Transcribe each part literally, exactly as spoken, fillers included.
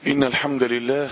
إن الحمد لله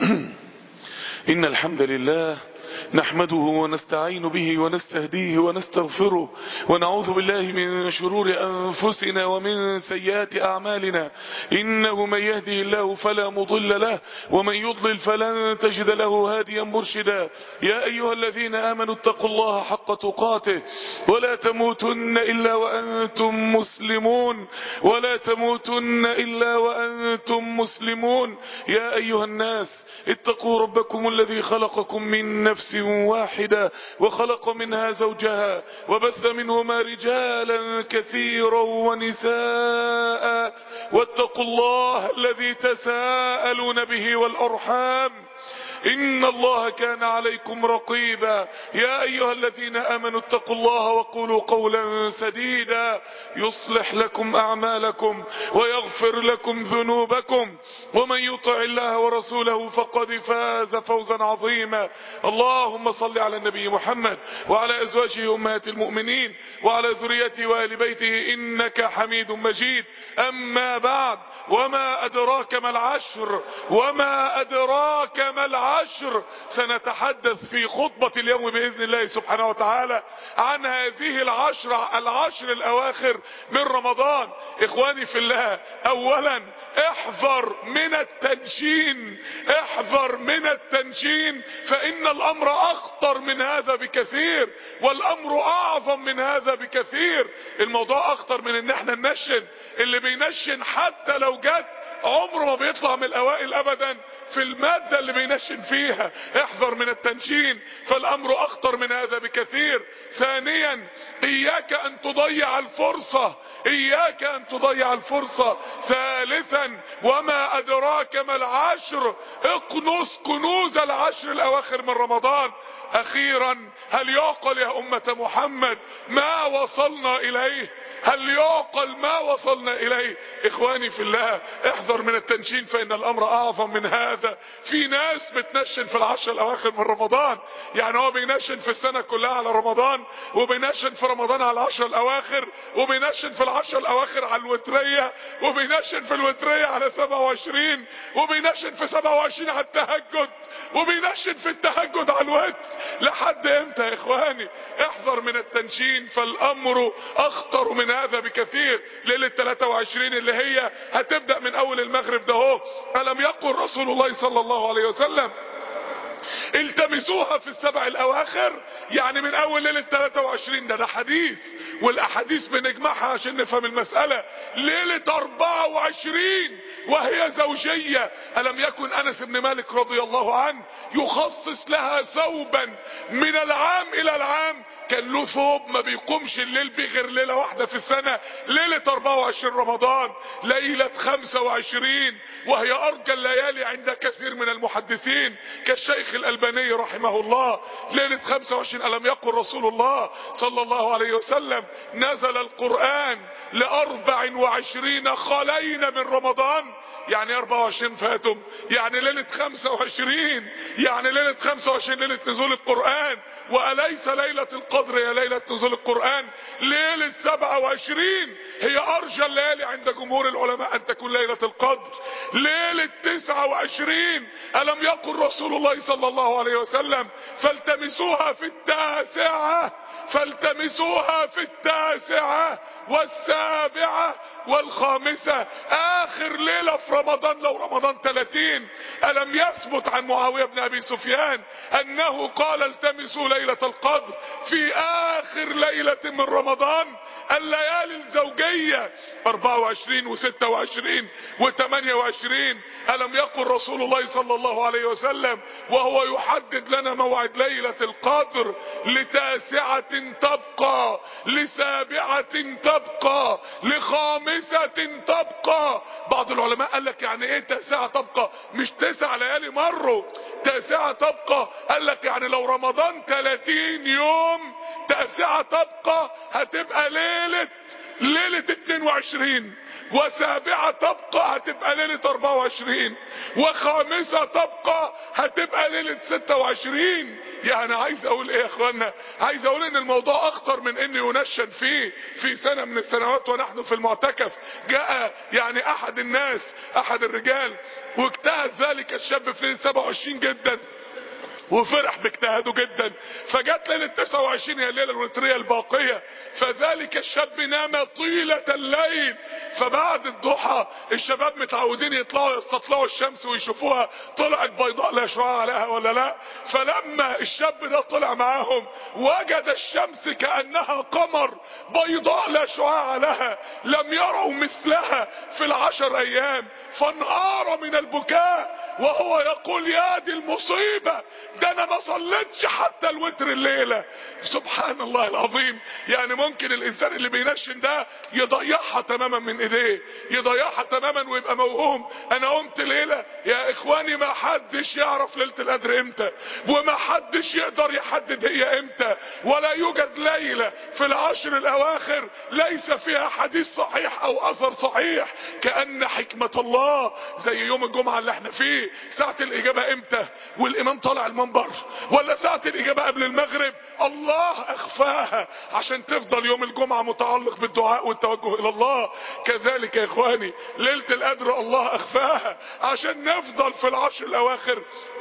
إن الحمد لله نحمده ونستعين به ونستهديه ونستغفره ونعوذ بالله من شرور أنفسنا ومن سيئات أعمالنا. إنه من يهده الله فلا مضل له ومن يضلل فلن تجد له هاديا مرشدا. يا أيها الذين آمنوا اتقوا الله حق تقاته ولا تموتن إلا وأنتم مسلمون ولا تموتن إلا وأنتم مسلمون. يا أيها الناس اتقوا ربكم الذي خلقكم من نفس واحدة وخلق منها زوجها وبث منهما رجالا كثيرا ونساء واتقوا الله الذي تساءلون به والأرحام إن الله كان عليكم رقيبا. يا أيها الذين آمنوا اتقوا الله وقولوا قولا سديدا يصلح لكم أعمالكم ويغفر لكم ذنوبكم ومن يطع الله ورسوله فقد فاز فوزا عظيما. اللهم صل على النبي محمد وعلى أزواجه أمهات المؤمنين وعلى ذريته وآل بيته إنك حميد مجيد. أما بعد، وما أدراك ما العشر وما أدراك ما العشر عشر سنتحدث في خطبة اليوم بإذن الله سبحانه وتعالى عن هذه العشر العشر الأواخر من رمضان. إخواني في الله، أولا احذر من التنشين، احذر من التنشين فإن الأمر أخطر من هذا بكثير والأمر أعظم من هذا بكثير. الموضوع أخطر من ان احنا ننشن. اللي بينشن حتى لو جت عمره ما بيطلع من الأوائل أبدا في المادة اللي بينشن فيها. احذر من التنشين فالأمر أخطر من هذا بكثير. ثانيا، إياك أن تضيع الفرصة، إياك أن تضيع الفرصة. ثالثا، وما أدراك ما العشر، اقنص كنوز العشر الأواخر من رمضان. أخيرا، هل يعقل يا أمة محمد ما وصلنا إليه؟ هل يعقل ما وصلنا إليه؟ إخواني في الله، احذر من التنشين فإن الأمر أعظم من هذا. في ناس بتنشن في العشر الأواخر من رمضان، يعني هو بينشن في السنة كلها على رمضان وبينشن في رمضان على العشر الأواخر وبينشن في العشر الأواخر على الوترية وبينشن في الوترية على سبعة وعشرين وبينشن في سبعة وعشرين على التهجد وبينشن في التهجد على الوتر. لحد امتى يا إخواني؟ احذر من التنشين فالأمر أخطر من هذا بكثير. ليلة ثلاثة وعشرين اللي هي هتبدأ من أول المغرب ده هو، ألم يقل رسول الله صلى الله عليه وسلم التمسوها في السبع الأواخر؟ يعني من أول ليلة ثلاثة وعشرين. ده ده حديث، والأحاديث بنجمعها عشان نفهم المسألة. ليلة أربعة وعشرين وهي زوجية، ألم يكن أنس بن مالك رضي الله عنه يخصص لها ثوبا من العام إلى العام؟ كان له ثوب ما بيقومش الليل بغير ليلة واحدة في السنة، ليلة أربعة وعشرين رمضان. ليلة خمسة وعشرين وهي أرجى الليالي عند كثير من المحدثين كالشيخ الألباني رحمه الله. ليلة خمسة وعشرين ألم يقل رسول الله صلى الله عليه وسلم نزل القرآن لأربع وعشرين خلينا من رمضان؟ يعني أربعة وعشرين فاتم، يعني ليلة خمسة وعشرين، يعني ليلة خمسة وعشرين ليلة نزول القرآن. وأليس ليلة القدر هي ليلة نزول القرآن؟ ليلة سبعة وعشرين هي أرجى الليالي عند جمهور العلماء أن تكون ليلة القدر. ليلة تسعة وعشرين ألم يقل رسول الله صلى الله عليه وسلم فالتمسوها في التاسعة، فالتمسوها في التاسعة والسابعة والخامسة. آخر ليلة في رمضان لو رمضان ثلاثين، ألم يثبت عن معاوية بن أبي سفيان أنه قال التمسوا ليلة القدر في آخر ليلة من رمضان؟ الليالي الزوجية أربعة وعشرين وستة وعشرين وثمانية وعشرين. ألم يقل رسول الله صلى الله عليه وسلم وهو يحدد لنا موعد ليلة القدر لتاسعة تبقى، لسابعة تبقى، لخامسة تبقى. بعض العلماء قال لك يعني ايه تاسعة تبقى؟ مش تسع ليالي مروا، تاسعة تبقى قال لك يعني لو رمضان ثلاثين يوم تاسعة تبقى هتبقى ليلة ليلة اتنين وعشرين، وسابعة تبقى هتبقى ليلة اربعة وعشرين، وخامسة تبقى هتبقى ليلة ستة وعشرين. يعني عايز اقول ايه يا اخوانا؟ عايز اقول ان الموضوع اخطر من ان ينشن فيه في سنة من السنوات ونحن في المعتكف. جاء يعني احد الناس، احد الرجال، واجتهد ذلك الشاب في ليلة سبعة وعشرين جدا وفرح باجتهاده جدا، فجت ليلة تسعة وعشرين هي الليلة الوترية الباقية، فذلك الشاب نام طيلة الليل. فبعد الضحى الشباب متعودين يطلعوا يستطلعوا الشمس ويشوفوها طلعت بيضاء لا شعاع عليها ولا لا. فلما الشاب ده طلع معاهم وجد الشمس كأنها قمر بيضاء لا شعاع لها، لم يروا مثلها في العشر ايام، فانهار من البكاء وهو يقول يا دي المصيبة، ده انا ما صليتش حتى الوتر الليلة. سبحان الله العظيم. يعني ممكن الانسان اللي بينشن ده يضيعها تماما من ايديه، يضيعها تماما ويبقى موهوم. انا قمت ليلة يا اخواني ما حدش يعرف ليلة القدر امتى، وما حدش يقدر يحدد هي امتى، ولا يوجد ليلة في العشر الاواخر ليس فيها حديث صحيح او اثر صحيح. كأن حكمة الله زي يوم الجمعة اللي احنا فيه، ساعة الاجابة امتى والامام طالع المنبر، ولا ساعة الاجابة قبل المغرب؟ الله اخفاها عشان تفضل يوم الجمعة متعلق بالدعاء والتوجه الى الله. كذلك يا اخواني ليلة القدر الله اخفاها عشان نفضل في العشر الاواخر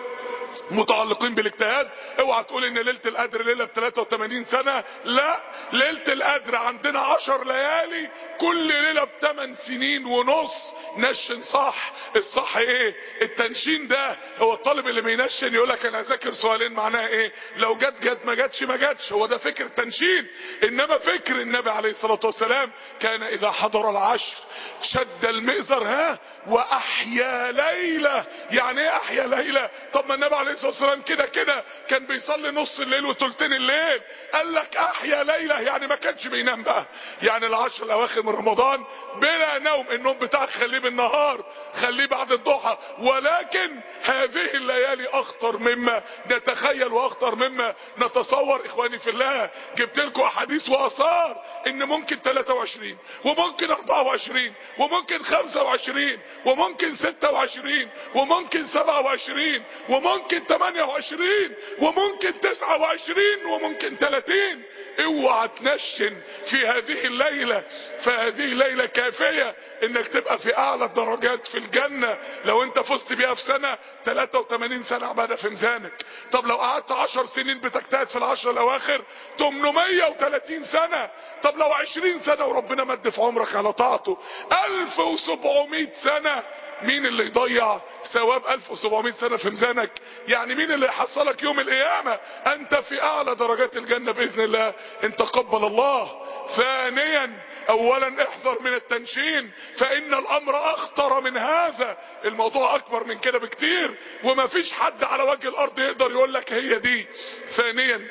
متعلقين بالاجتهاد. اوعى تقول ان ليلة القدر ليلة ب ثلاثة وثمانين سنة، لا، ليلة القدر عندنا عشر ليالي كل ليلة بثمان سنين ونص. نشن صح. الصح ايه؟ التنشين ده. هو الطالب اللي بينشن يقول لك انا اذاكر سؤالين معناها ايه؟ لو جت جت ما جتش ما جتش. هو ده فكر التنشين. انما فكر النبي عليه الصلاة والسلام كان اذا حضر العشر شد المئزر ها واحيا ليلة. يعني ايه احيا ليلة؟ طب ما النبي عليه الصلاة والسلام كده كده كان بيصلي نص الليل وثلثين الليل. قال لك احيا ليلة يعني ما كانش بينام بقى. يعني العشر الاواخر من رمضان بلا نوم. النوم بتاعك خليه بالنهار، خليه بعد الضحى، ولكن هذه الليالي اخطر مما نتخيل واخطر مما نتصور. اخواني في الله جبت لكم احاديث واثار ان ممكن ثلاثة وعشرين وممكن اربعة وعشرين وممكن خمسة وعشرين وممكن ستة وعشرين وممكن سبعة وعشرين وممكن ثمانية وعشرين وممكن تسعة وعشرين وممكن ثلاثين. اوعى تنشن في هذه الليلة، فهذه الليلة كافية انك تبقى في اعلى الدرجات في الجنة. لو انت فزت بيها في سنة ثلاثة وثمانين سنة عبادة في ميزانك. طب لو قعدت عشر سنين بتجتهد في العشر الاواخر ثمانمائة وثلاثين سنة. طب لو عشرين سنة وربنا مد في عمرك على طاعته الف وسبعمائة سنة. مين اللي يضيع ثواب الف وسبعمائة سنة في ميزانك؟ يعني مين اللي يحصلك يوم القيامة؟ انت في اعلى درجات الجنة باذن الله ان تقبل الله. ثانيا اولا احذر من التنشين فان الامر اخطر من هذا. الموضوع اكبر من كده بكتير وما فيش حد على وجه الارض يقدر يقول لك هي دي. ثانيا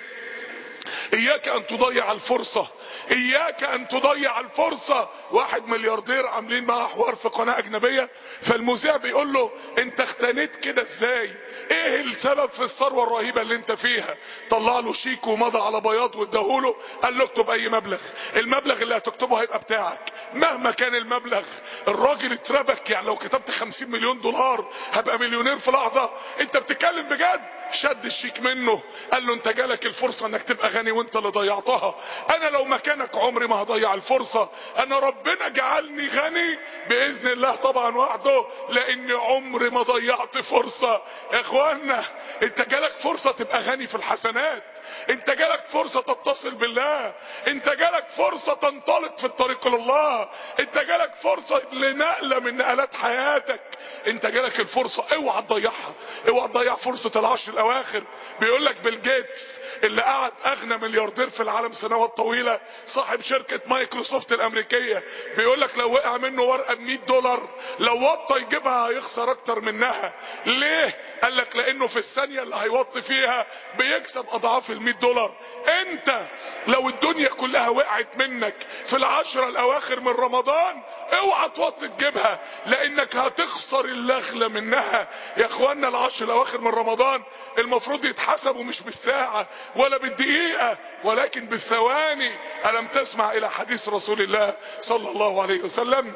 اياك ان تضيع الفرصة، اياك ان تضيع الفرصة. واحد ملياردير عاملين معاه حوار في قناة اجنبية، فالمذيع بيقول له انت اختنيت كده ازاي؟ ايه السبب في الثروة الرهيبة اللي انت فيها؟ طلع له شيك ومضى على بياض واداهوله، قال له اكتب اي مبلغ، المبلغ اللي هتكتبه هيبقى بتاعك مهما كان المبلغ. الراجل اتربك، يعني لو كتبت خمسين مليون دولار هبقى مليونير في لحظة؟ انت بتتكلم بجد؟ شد الشيك منه قال له انت جالك الفرصة انك تبقى غني وانت اللي ضيعتها. انا لو مكانك عمري ما هضيع الفرصة. انا ربنا جعلني غني باذن الله طبعا وحده لان عمري ما ضيعت فرصة. يا اخوانا انت جالك فرصة تبقى غني في الحسنات، انت جالك فرصة تتصل بالله، انت جالك فرصة تنطلق في الطريق لله، انت جالك فرصة لنقلة من نقلات حياتك، انت جالك الفرصة. اوعى تضيعها، اوعى تضيع فرصة العشر الاواخر. بيقول لك بيل جيتس اللي قعد اغنى ملياردير في العالم سنوات طويلة، صاحب شركة مايكروسوفت الامريكية، بيقول لك لو وقع منه ورقة ب مئة دولار لو وطى يجيبها هيخسر اكتر منها. ليه؟ قال لك لانه في الثانية اللي هيوطي فيها بيكسب اضعاف ال مئة دولار. انت لو الدنيا كلها وقعت منك في العشرة الاواخر من رمضان اوعى توطي تجيبها، لانك هتخسر اللغلة منها. يا اخوانا العشر الاواخر من رمضان المفروض يتحسبوا مش بالساعة ولا بالدقيقة ولكن بالثواني. ألم تسمع الى حديث رسول الله صلى الله عليه وسلم؟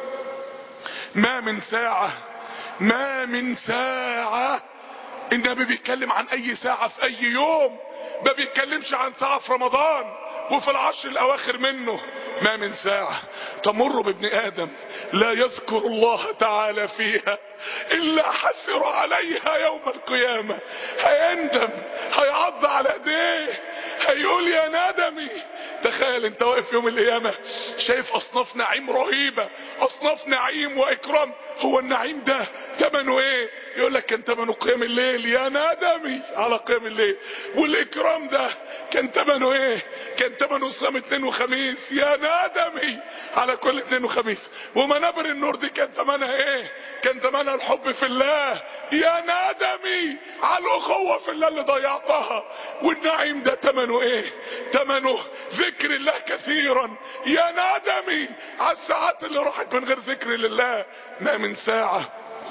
ما من ساعة ما من ساعة، النبي بيتكلم عن اي ساعة في اي يوم، ما بيتكلمش عن ساعة في رمضان وفي العشر الاواخر منه. ما من ساعة تمر بابن ادم لا يذكر الله تعالى فيها الا حسر عليها يوم القيامة. هيندم، هيعض على ايديه، هيقول يا ندمي. تخيل انت واقف يوم القيامة شايف اصناف نعيم رهيبة، اصناف نعيم واكرام. هو النعيم ده ثمنه ايه؟ يقول لك كان ثمنه قيام الليل، يا ندمي على قيام الليل. والاكرام ده كان ثمنه ايه؟ كان ثمنه صيام اثنين وخميس، يا ندمي على كل اثنين وخميس. ومنابر النور دي كان ثمنها ايه؟ كان ثمنها الحب في الله، يا ندمي على الاخوة في الله اللي ضيعتها. والنعيم ده ثمنه ايه؟ ثمنه ذكر الله كثيرا، يا ندمي على الساعات اللي راحت من غير ذكر لله. ما من ساعة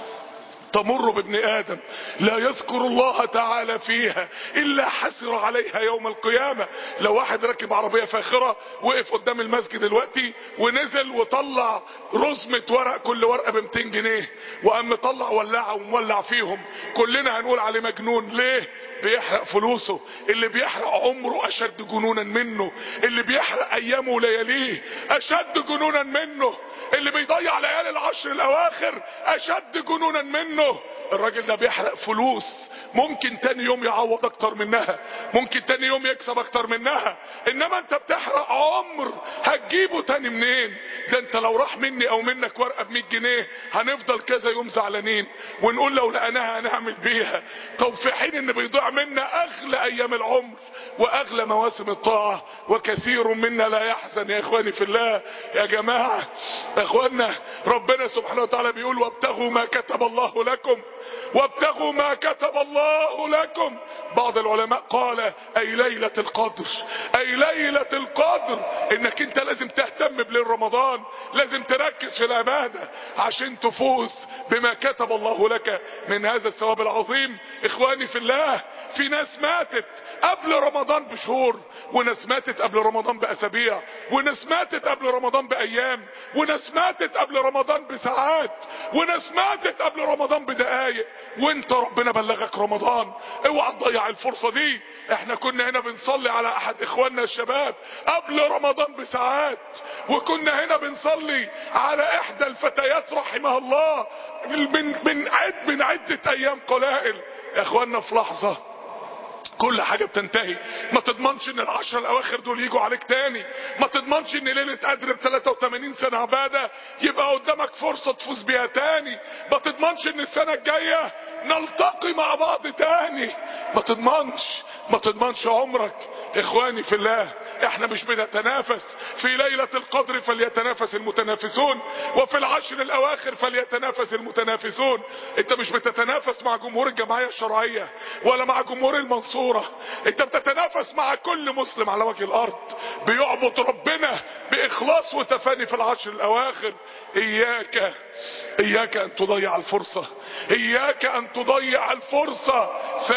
تمر بابن ادم لا يذكر الله تعالى فيها الا حسر عليها يوم القيامة. لو واحد راكب عربية فاخرة وقف قدام المسجد دلوقتي ونزل وطلع رزمة ورق، كل ورقة ب مئتين جنيه، وقام مطلع ولاعة ومولع فيهم، كلنا هنقول عليه مجنون. ليه؟ بيحرق فلوسه. اللي بيحرق عمره اشد جنونا منه، اللي بيحرق ايامه ولياليه اشد جنونا منه، اللي بيضيع ليالي العشر الاواخر اشد جنونا منه. الراجل ده بيحرق فلوس ممكن تاني يوم يعوض اكتر منها، ممكن تاني يوم يكسب اكتر منها، انما انت بتحرق عمر هتجيبه تاني منين؟ ده انت لو راح مني او منك ورقة ب مئة جنيه هنفضل كذا يوم زعلانين ونقول لو لقناها هنعمل بيها. طب في حين ان بيضيع منا اغلى ايام العمر واغلى مواسم الطاعة، وكثير منا لا يحزن. يا اخواني في الله، يا جماعة يا اخوانا، ربنا سبحانه وتعالى بيقول وابتغوا ما كتب الله لكم، وابتغوا ما كتب الله لكم. بعض العلماء قال اي ليلة القدر، اي ليلة القدر. انك انت لازم تهتم بليل رمضان، لازم تركز في العبادة عشان تفوز بما كتب الله لك من هذا الثواب العظيم. اخواني في الله، في ناس ماتت قبل رمضان بشهور، وناس ماتت قبل رمضان باسابيع، وناس ماتت قبل رمضان بايام، وناس ماتت قبل رمضان بساعات، وناس ماتت قبل رمضان بدقايق. وانت ربنا بلغك رمضان، اوعى تضيع الفرصة دي. احنا كنا هنا بنصلي على احد اخواننا الشباب قبل رمضان بساعات، وكنا هنا بنصلي على احدى الفتيات رحمها الله من من عد من عدة ايام قلائل. يا اخواننا في لحظة كل حاجة بتنتهي. ما تضمنش ان العشر الاواخر دول يجوا عليك تاني، ما تضمنش ان ليلة قدر ب ثلاثة وثمانين سنة عبادة يبقى قدامك فرصة تفوز بيها تاني، ما تضمنش ان السنة الجاية نلتقي مع بعض تاني، ما تضمنش ما تضمنش عمرك. اخواني في الله، احنا مش بنتنافس في ليلة القدر فليتنافس المتنافسون، وفي العشر الاواخر فليتنافس المتنافسون. انت مش بتتنافس مع جمهور الجمعية الشرعية ولا مع جمهور المنصورة، انت بتتنافس مع كل مسلم على وجه الارض بيعبد ربنا باخلاص وتفاني في العشر الاواخر. اياك اياك ان تضيع الفرصة، اياك ان تضيع الفرصة.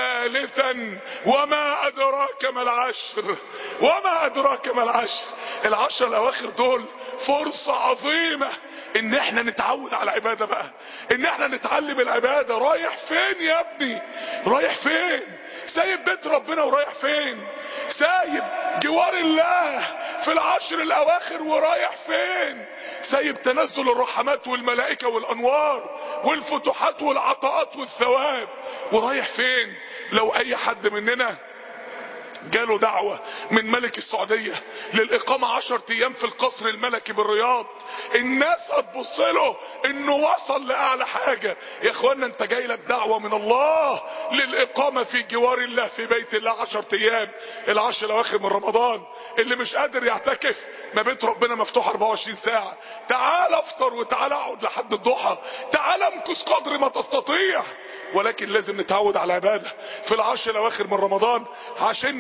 ثالثا وما ادراك ما العشر، وما ادراك ما العشر. العشر الاواخر دول فرصة عظيمة ان احنا نتعود على العبادة بقى، ان احنا نتعلم العبادة. رايح فين يا ابني؟ رايح فين؟ سايب بيت ربنا ورايح فين؟ سايب جوار الله في العشر الاواخر ورايح فين؟ سايب تنزل الرحمات والملائكة والانوار والفتوحات والعطاءات والثواب ورايح فين؟ لو اي حد مننا جاله دعوة من ملك السعودية للإقامة عشر ايام في القصر الملكي بالرياض، الناس هتبص له انه وصل لأعلى حاجة. يا اخوانا انت جاي لك دعوة من الله للإقامة في جوار الله في بيت الله عشر ايام، العشر الاواخر من رمضان. اللي مش قادر يعتكف، ما بيت ربنا مفتوح اربعة وعشرين ساعة، تعال افطر وتعال اقعد لحد الضحى، تعال امكث قدر ما تستطيع. ولكن لازم نتعود على العبادة في العشر الاواخر من رمضان عشان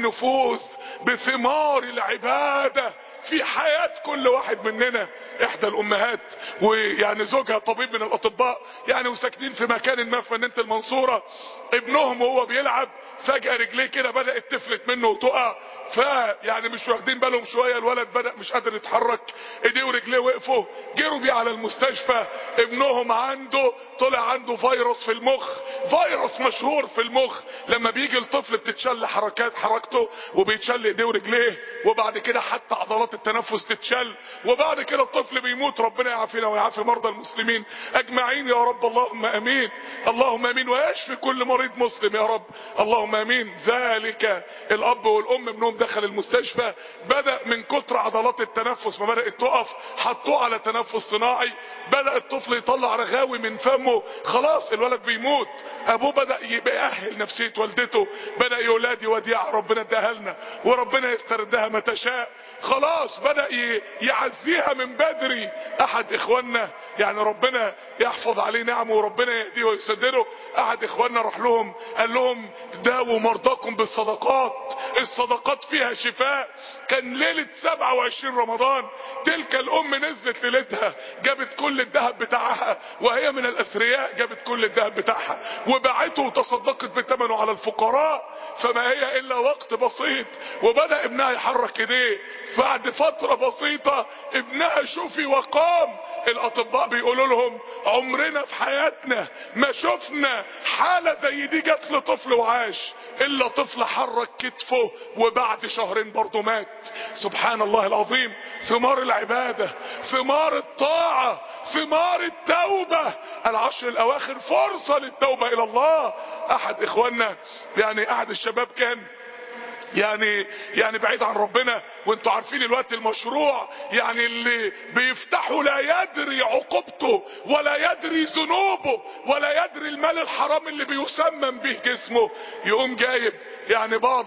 نفوز بثمار العبادة في حياة كل واحد مننا. احدى الامهات ويعني زوجها طبيب من الاطباء يعني وساكنين في مكان ما في مدينة المنصورة، ابنهم وهو بيلعب فجأة رجليه كده بدأت تفلت منه وتقع، فيعني مش واخدين بالهم شوية، الولد بدأ مش قادر يتحرك، ايديه ورجليه وقفوا، جروا بيه على المستشفى. ابنهم عنده طلع عنده فيروس في المخ، فيروس مشهور في المخ، لما بيجي الطفل بتتشل حركات حركته وبيتشل ايديه ورجليه، وبعد كده حتى عضلات التنفس تتشل، وبعد كده الطفل بيموت. ربنا يعافينا ويعافي مرضى المسلمين اجمعين يا رب، اللهم امين، اللهم امين، ويشفي كل مريض مسلم يا رب، اللهم امين. ذلك الاب والام ابنهم دخل المستشفى، بدأ من كتر عضلات التنفس ما بدأت تقف حطوه على تنفس صناعي، بدأ الطفل يطلع رغاوي من فمه، خلاص الولد بيموت. ابوه بدأ يأهل نفسية والدته، بدأ يولادي وديعة ربنا اداها لنا وربنا يستردها متى شاء، خلاص بدأ يعزيها من بدري. احد اخواننا يعني ربنا يحفظ عليه نعمه وربنا يهديه ويسدده، احد اخواننا راح لهم قال لهم داووا مرضاكم بالصدقات، الصدقات فيها شفاء. كان ليلة سبعة وعشرين رمضان، تلك الام نزلت ليلتها جابت كل الذهب بتاعها وهي من الاثرياء، جابت كل الذهب بتاعها وباعته وتصدقت بثمنه على الفقراء. فما هي الا وقت بسيط وبدأ ابنها يحرك ايديه، بعد فترة بسيطة ابنها شوفي وقام. الاطباء بيقولوا لهم عمرنا في حياتنا ما شفنا حالة زي دي جات لطفل وعاش، الا طفل حرك كتفه وبعد شهرين برضه مات. سبحان الله العظيم، ثمار العبادة، ثمار الطاعة، ثمار التوبة. العشر الاواخر فرصة للتوبة الى الله. احد اخواننا يعني احد الشباب كان يعني يعني بعيد عن ربنا، وانتوا عارفين الوقت المشروع يعني اللي بيفتحوا لا يدري عقوبته ولا يدري ذنوبه ولا يدري المال الحرام اللي بيسمم به جسمه، يقوم جايب يعني بعض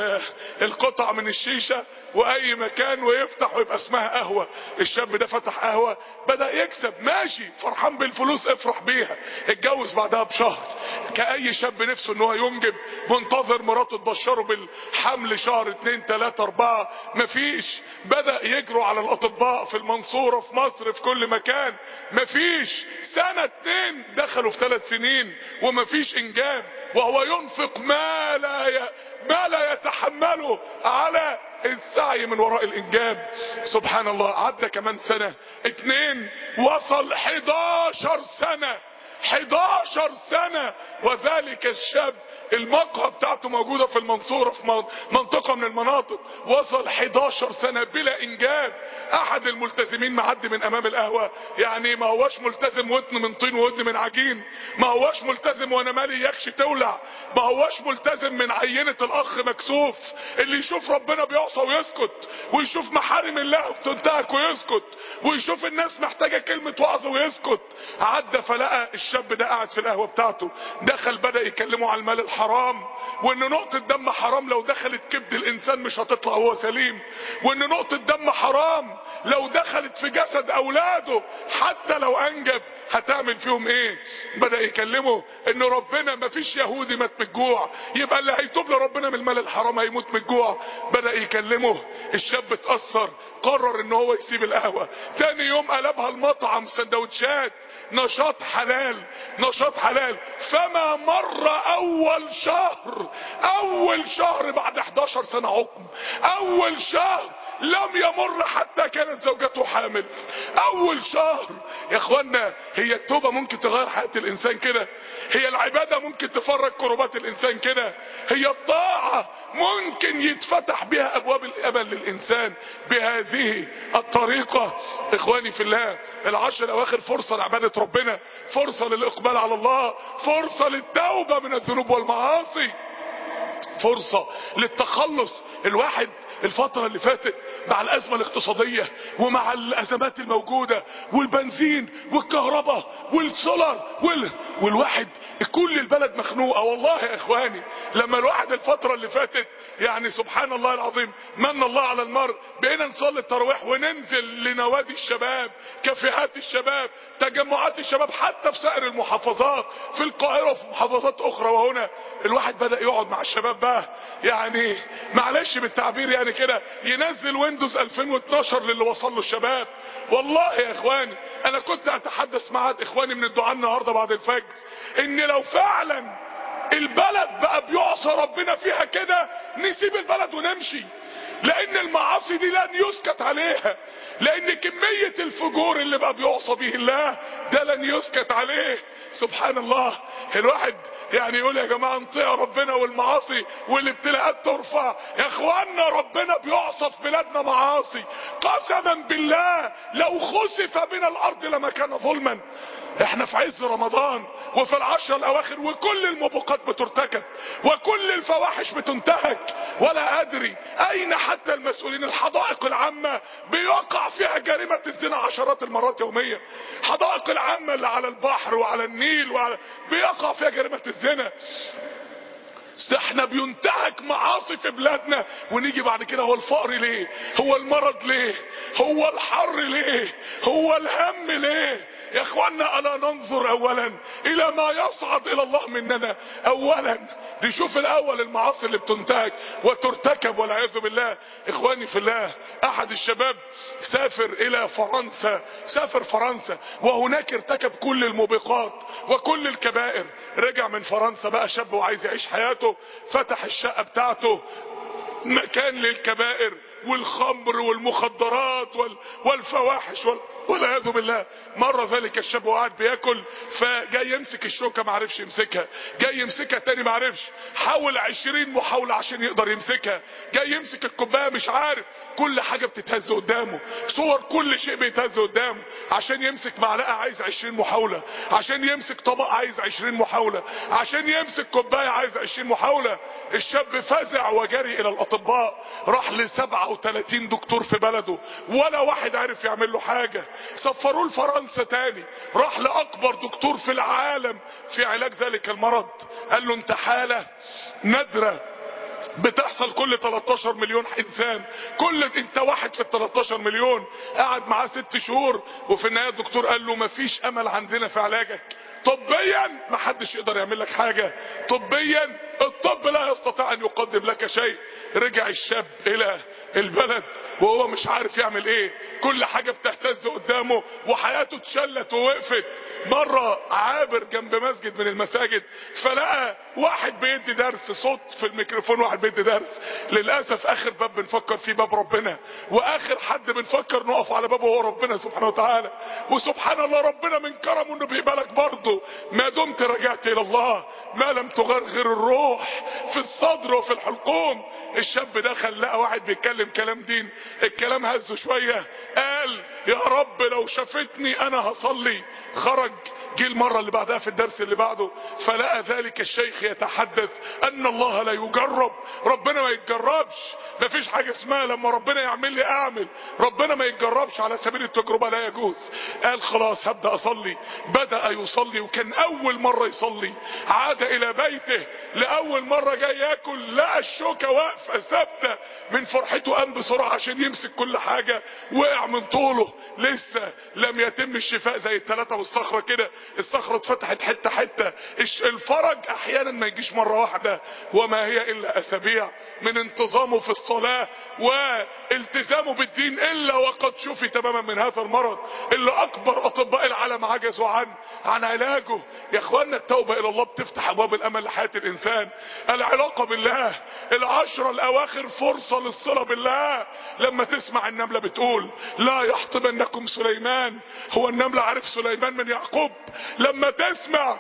القطع من الشيشة واي مكان ويفتح ويبقى اسمها قهوة. الشاب ده فتح قهوة بدأ يكسب، ماشي فرحان بالفلوس افرح بيها. اتجوز بعدها بشهر كأي شاب نفسه ان هو ينجب، منتظر مراته تبشره بالحمل شهر اتنين تلاتة اربعة، مفيش. بدأ يجروا على الاطباء في المنصورة في مصر في كل مكان، مفيش. سنة اتنين دخلوا في ثلاث سنين ومفيش انجاب، وهو ينفق ما لا ي... ما لا يتحمله على السعي من وراء الانجاب. سبحان الله. عدى كمان سنة اتنين، وصل حداشر سنة، حداشر سنة، وذلك الشاب المقهى بتاعته موجودة في المنصورة في منطقة من المناطق، وصل حداشر سنة بلا انجاب. احد الملتزمين معدي من امام القهوة، يعني ما هواش ملتزم ودن من طين ودن من عجين، ما هواش ملتزم وانا مالي يكش تولع، ما هواش ملتزم من عينة الاخ مكسوف اللي يشوف ربنا بيعصى ويسكت، ويشوف محارم الله بتنتهك ويسكت، ويشوف الناس محتاجة كلمة وعظ ويسكت. عدى فلقى الشاب ده قاعد في القهوة بتاعته، دخل بدأ يكلمه على المال الحرام، وان نقطة دم حرام لو دخلت كبد الانسان مش هتطلع هو سليم، وان نقطة دم حرام لو دخلت في جسد اولاده حتى لو انجب هتعمل فيهم ايه. بدأ يكلمه ان ربنا مفيش يهودي مات من الجوع، يبقى اللي هيتوب لربنا من المال الحرام هيموت من الجوع. بدأ يكلمه، الشاب اتأثر، قرر ان هو يسيب القهوة. تاني يوم قلبها المطعم سندوتشات، نشاط حلال، نشاط حلال. فما مر اول شهر، اول شهر بعد حداشر سنة حكم، اول شهر لم يمر حتى كانت زوجته حامل. اول شهر. يا اخوانا، هي التوبة ممكن تغير حياة الانسان كده؟ هي العبادة ممكن تفرج كربات الانسان كده؟ هي الطاعة ممكن يتفتح بها ابواب الامل للانسان بهذه الطريقة؟ اخواني في الله، العشر الاواخر فرصة لعبادة ربنا، فرصة للاقبال على الله، فرصة للتوبة من الذنوب والمعاصي، فرصة للتخلص. الواحد الفترة اللي فاتت مع الازمة الاقتصادية ومع الازمات الموجودة والبنزين والكهرباء والسولر وال... والواحد كل البلد مخنوقة. والله يا اخواني لما الواحد الفترة اللي فاتت يعني سبحان الله العظيم من الله على المرء، بقينا نصلي التراويح وننزل لنوادي الشباب، كافيهات الشباب، تجمعات الشباب، حتى في سائر المحافظات في القاهرة وفي محافظات اخرى. وهنا الواحد بدأ يقعد مع الشباب بقى يعني معلش بالتعبير يعني كده ينزل ويندوز ألفين واثناشر للي وصل له الشباب. والله يا اخواني انا كنت اتحدث مع اخواني من الدعاء النهارده بعد الفجر ان لو فعلا البلد بقى بيعصى ربنا فيها كده نسيب البلد ونمشي، لان المعاصي دي لن يسكت عليها، لان كمية الفجور اللي بقى بيعصى به الله ده لن يسكت عليه. سبحان الله. الواحد يعني يقول يا جماعة نطيع ربنا والمعاصي والابتلاءات ترفع. يا اخوانا ربنا بيعصى في بلادنا معاصي، قسما بالله لو خسف بنا الارض لما كان ظلما. احنا في عز رمضان وفي العشر الاواخر وكل الموبقات بترتكب وكل الفواحش بتنتهك، ولا ادري اين حتى المسؤولين. الحدائق العامة بيقع فيها جريمة الزنا عشرات المرات يوميا، حدائق العامة اللي على البحر وعلى النيل وعلى بيقع فيها جريمة الزنا. احنا بينتهك معاصي في بلادنا ونيجي بعد كده هو الفقر ليه؟ هو المرض ليه؟ هو الحر ليه؟ هو الهم ليه؟ يا اخوانا الا ننظر اولا الى ما يصعد الى الله مننا، اولا نشوف الاول المعاصي اللي بتنتهك وترتكب والعياذ بالله. اخواني في الله احد الشباب سافر الى فرنسا، سافر فرنسا وهناك ارتكب كل الموبقات وكل الكبائر. رجع من فرنسا بقى شاب وعايز يعيش حياته، فتح الشقة بتاعته مكان للكبائر والخمر والمخدرات والفواحش وال... والعياذ بالله. مرة ذلك الشاب وقعد بياكل فجاي يمسك الشوكة معرفش يمسكها، جاي يمسكها تاني معرفش، حاول عشرين محاولة عشان يقدر يمسكها، جاي يمسك الكوباية مش عارف، كل حاجة بتتهز قدامه، صور كل شيء بيتهز قدامه. عشان يمسك معلقة عايز عشرين محاولة، عشان يمسك طبق عايز عشرين محاولة، عشان يمسك كوباية عايز عشرين محاولة. الشاب فزع وجري الى الاطباء، راح ل سبعة وثلاثين دكتور في بلده ولا واحد عارف يعمل له حاجة. سفروه لفرنسا تاني، راح لاكبر دكتور في العالم في علاج ذلك المرض، قال له انت حالة نادرة بتحصل كل تلتاشر مليون انسان، كل انت واحد في ال تلتاشر مليون. قعد معاه ست شهور وفي النهايه الدكتور قال له مفيش امل عندنا في علاجك، طبيا محدش يقدر يعمل لك حاجه، طبيا الطب لا يستطيع ان يقدم لك شيء. رجع الشاب الى البلد وهو مش عارف يعمل ايه، كل حاجه بتهتز قدامه وحياته اتشلت ووقفت. مره عابر جنب مسجد من المساجد فلقى واحد بيدي درس، صوت في الميكروفون واحد بيدي درس. للاسف اخر باب بنفكر فيه باب ربنا، واخر حد بنفكر نقف على بابه هو ربنا سبحانه وتعالى. وسبحان الله ربنا من كرمه انه بيقبلك برضه ما دمت رجعت الى الله، ما لم تغرغر الروح في الصدر وفي الحلقوم. الشاب دخل لقى واحد بيتكلم كلام دين، الكلام هزه شوية، قال يا رب لو شافتني انا هصلي. خرج جه المرة اللي بعدها في الدرس اللي بعده فلقى ذلك الشيخ يتحدث ان الله لا يجرب، ربنا ما يتجربش، مفيش حاجة اسمها لما ربنا يعمل لي اعمل، ربنا ما يتجربش على سبيل التجربة لا يجوز. قال خلاص هبدأ اصلي، بدأ يصلي وكان اول مرة يصلي. عاد الى بيته لاول مرة جاي ياكل لقى الشوكة واقفة ثابتة، من فرحته قام بسرعة عشان يمسك كل حاجة، وقع من طوله، لسه لم يتم الشفاء زي الثلاثة والصخرة كده، الصخرة اتفتحت حتة حتة. الفرج احيانا ما يجيش مرة واحدة، وما هي الا اسابيع من انتظامه في الصلاة والتزامه بالدين الا وقد شفي تماما من هذا المرض اللي اكبر اطباء العالم عجزوا عن عن علاجه. يا اخوانا التوبة الى الله بتفتح ابواب الامل لحياة الانسان. العلاقة بالله، العشرة الاواخر فرصة للصلة بالله. لما تسمع النملة بتقول لا يحطمنكم سليمان، هو النملة عارف سليمان من يعقوب؟ لما تسمع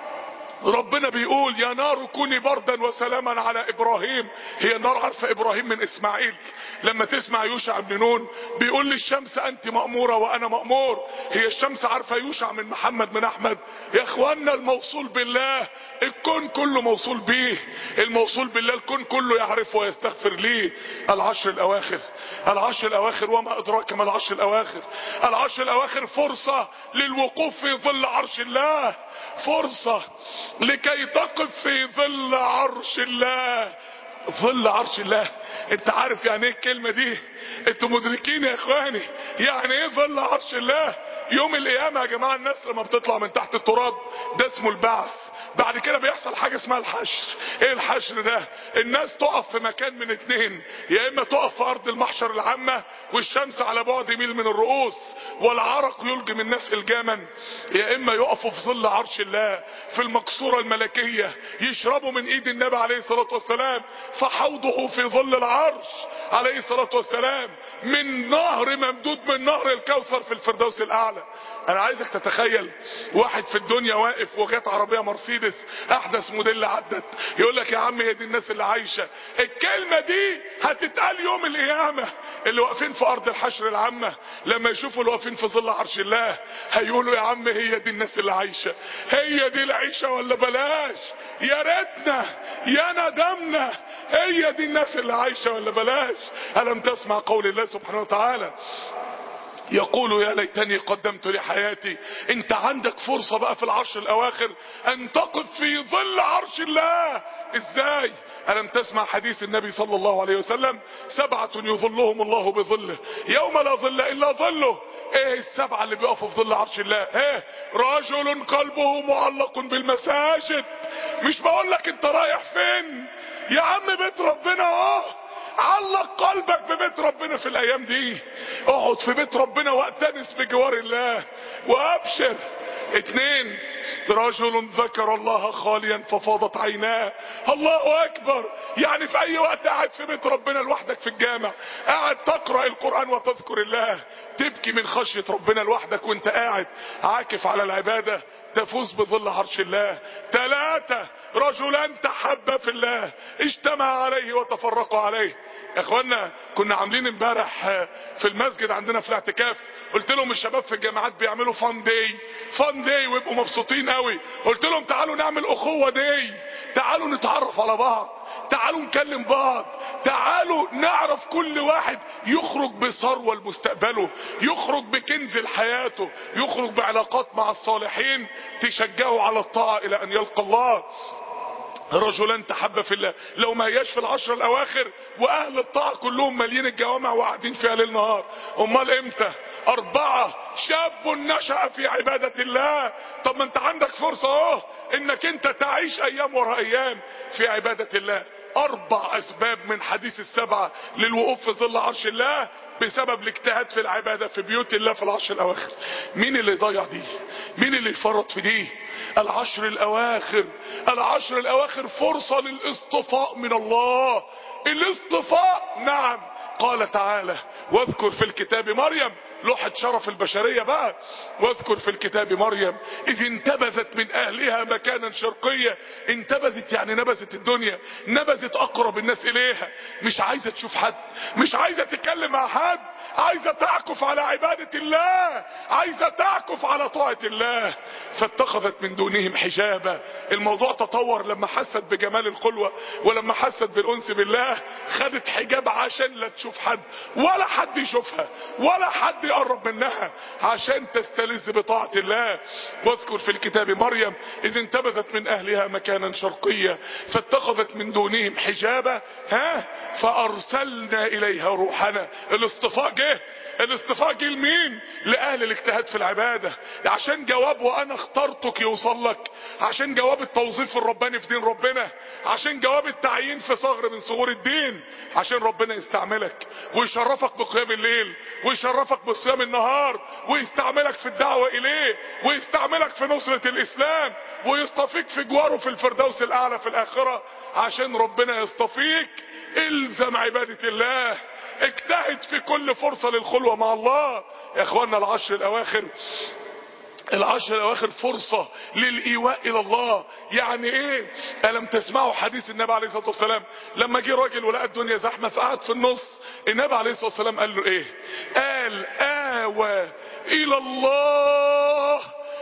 ربنا بيقول يا نار كوني بردا وسلاما على ابراهيم، هي النار عارفه ابراهيم من اسماعيل. لما تسمع يوشع بن نون بيقول للشمس انت مأمورة وانا مأمور، هي الشمس عارفه يوشع من محمد من احمد. يا اخوانا الموصول بالله الكون كله موصول بيه، الموصول بالله الكون كله يعرفه ويستغفر ليه. العشر الاواخر، العشر الاواخر وما ادراك ما العشر الاواخر. العشر الاواخر فرصة للوقوف في ظل عرش الله، فرصة لكي تقف في ظل عرش الله. ظل عرش الله انت عارف يعني ايه الكلمة دي؟ انتوا مدركين يا اخواني يعني ايه ظل عرش الله؟ يوم القيامة يا جماعة الناس لما بتطلع من تحت التراب ده اسمه البعث. بعد كده بيحصل حاجة اسمها الحشر. ايه الحشر ده؟ الناس تقف في مكان من اتنين، يا اما تقف في ارض المحشر العامة والشمس على بعد ميل من الرؤوس والعرق يلجم الناس الجاما، يا اما يقفوا في ظل عرش الله في المقصورة الملكية يشربوا من ايد النبي عليه الصلاة والسلام فحوضه في ظل العرش عليه الصلاة والسلام من نهر ممدود من نهر الكوثر في الفردوس الاعلى. انا عايزك تتخيل واحد في الدنيا واقف وجات عربية مرسيدس احدث موديل عدت، يقول لك يا عم هي دي الناس اللي عايشة. الكلمة دي هتتقال يوم القيامة. اللي واقفين في ارض الحشر العامة لما يشوفوا اللي واقفين في ظل عرش الله هيقولوا يا عم هي دي الناس اللي عايشة، هي دي العيشة ولا بلاش؟ يا ريتنا يا ندمنا، هي دي الناس اللي عايشة ولا بلاش؟ ألم تسمع قول الله سبحانه وتعالى يقول يا ليتني قدمت لحياتي؟ انت عندك فرصة بقى في العشر الاواخر ان تقف في ظل عرش الله. ازاي؟ ألم تسمع حديث النبي صلى الله عليه وسلم سبعة يظلهم الله بظله يوم لا ظل الا ظله. ايه السبعة اللي بيقفوا في ظل عرش الله؟ ايه؟ رجل قلبه معلق بالمساجد. مش بقول لك انت رايح فين يا عم؟ بيت ربنا اهو. علق قلبك ببيت ربنا في الايام دي، اقعد في بيت ربنا واأتنس بجوار الله وابشر. اتنين، رجل ذكر الله خاليا ففاضت عيناه. الله اكبر، يعني في اي وقت قاعد في بيت ربنا لوحدك في الجامع قاعد تقرأ القرآن وتذكر الله تبكي من خشية ربنا لوحدك وانت قاعد عاكف على العبادة تفوز بظل عرش الله. ثلاثة، رجلان تحبا في الله اجتمع عليه وتفرقوا عليه. يا اخوانا كنا عاملين امبارح في المسجد عندنا في الاعتكاف، قلت لهم الشباب في الجامعات بيعملوا فان داي فان داي ويبقوا مبسوطين قوي، قلت لهم تعالوا نعمل اخوة داي، تعالوا نتعرف على بعض، تعالوا نكلم بعض، تعالوا نعرف كل واحد يخرج بثروة لمستقبله، يخرج بكنز لحياته، يخرج بعلاقات مع الصالحين تشجعه على الطاعة الى ان يلقى الله. رجلان تحبا في الله، لو ما هياش في العشر الاواخر واهل الطاعة كلهم مالين الجوامع وقاعدين فيها ليل نهار، امال امتى؟ اربعة، شاب نشأ في عبادة الله. طب ما انت عندك فرصة اهو انك انت تعيش ايام ورا ايام في عبادة الله. اربع اسباب من حديث السبعة للوقوف في ظل عرش الله بسبب الاجتهاد في العبادة في بيوت الله في العشر الاواخر. مين اللي يضيع دي؟ مين اللي يفرط في دي؟ العشر الاواخر. العشر الاواخر فرصة للاصطفاء من الله. الاصطفاء، نعم. قال تعالى واذكر في الكتاب مريم، لوحة شرف البشرية بقى، واذكر في الكتاب مريم اذ انتبذت من اهلها مكانا شرقيا. انتبذت يعني نبذت الدنيا، نبذت اقرب الناس اليها، مش عايزة تشوف حد، مش عايزة تتكلم مع حد، عايزة تعكف على عبادة الله، عايزة تعكف على طاعة الله. فاتخذت من دونهم حجابا. الموضوع تطور لما حست بجمال الخلوة ولما حست بالانس بالله خدت حجاب عشان لا تشوف حد ولا حد يشوفها ولا حد يقرب منها، عشان تستلذ بطاعة الله. واذكر في الكتاب مريم اذ انتبذت من اهلها مكانا شرقيا فاتخذت من دونهم حجابا ها فارسلنا اليها روحنا. الاصطفاء جه. الاصطفاء جه لمين؟ لاهل الاجتهاد في العبادة، عشان جواب وانا اخترتك يوصل لك، عشان جواب التوظيف الرباني في دين ربنا، عشان جواب التعيين في ثغر من ثغور الدين، عشان ربنا يستعملك ويشرفك بقيام الليل ويشرفك بصيام النهار ويستعملك في الدعوة اليه ويستعملك في نصرة الاسلام ويصطفيك في جواره في الفردوس الاعلى في الاخرة. عشان ربنا يصطفيك الزم عبادة الله، اجتهد في كل فرصة للخلوة مع الله. يا اخوانا العشر الاواخر، العشر الاواخر فرصة للايواء الى الله. يعني ايه؟ الم تسمعوا حديث النبي عليه الصلاة والسلام لما جه راجل ولقى الدنيا زحمة فقعد في النص، النبي عليه الصلاة والسلام قال له ايه؟ قال آوى الى الله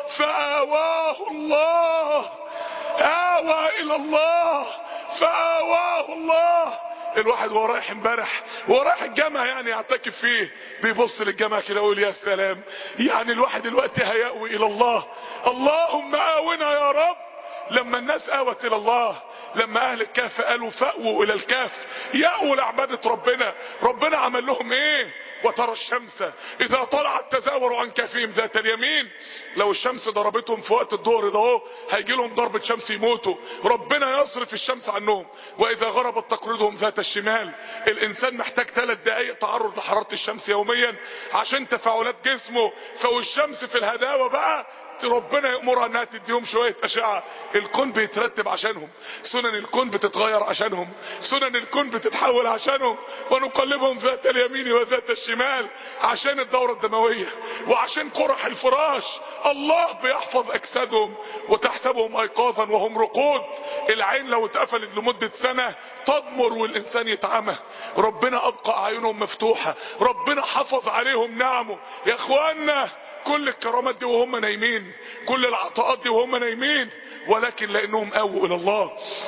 فآواه الله. آوى الى الله فآواه الله. الواحد وهو رايح امبارح وهو رايح الجامع يعني يعتكف فيه بيبص للجامع كده ويقول يا سلام، يعني الواحد دلوقتي هيأوي الى الله. اللهم آونا يا رب. لما الناس آوت الى الله لما اهل الكهف قالوا فأووا الى الكهف يأووا لعبادة ربنا، ربنا عمل لهم ايه؟ وترى الشمس اذا طلعت تزاور عن كهفهم ذات اليمين. لو الشمس ضربتهم في وقت الظهر ده اهو هيجي لهم ضربة شمس يموتوا، ربنا يصرف الشمس عنهم. واذا غربت تقرضهم ذات الشمال. الانسان محتاج ثلاث دقائق تعرض لحرارة الشمس يوميا عشان تفاعلات جسمه، فوالشمس في الهداوة بقى ربنا يأمرها انها تديهم شوية اشعة. الكون بيترتب عشانهم، سنن الكون بتتغير عشانهم، سنن الكون بتتحول عشانهم. ونقلبهم ذات اليمين وذات الشمال عشان الدورة الدموية وعشان قرح الفراش. الله بيحفظ اجسادهم وتحسبهم ايقاظا وهم رقود. العين لو اتقفلت لمدة سنة تضمر والانسان يتعمى، ربنا ابقى اعينهم مفتوحة، ربنا حفظ عليهم نعمه. يا اخوانا كل الكرامات دي وهم نايمين، كل العطاءات دي وهم نايمين، ولكن لانهم قووا الى الله.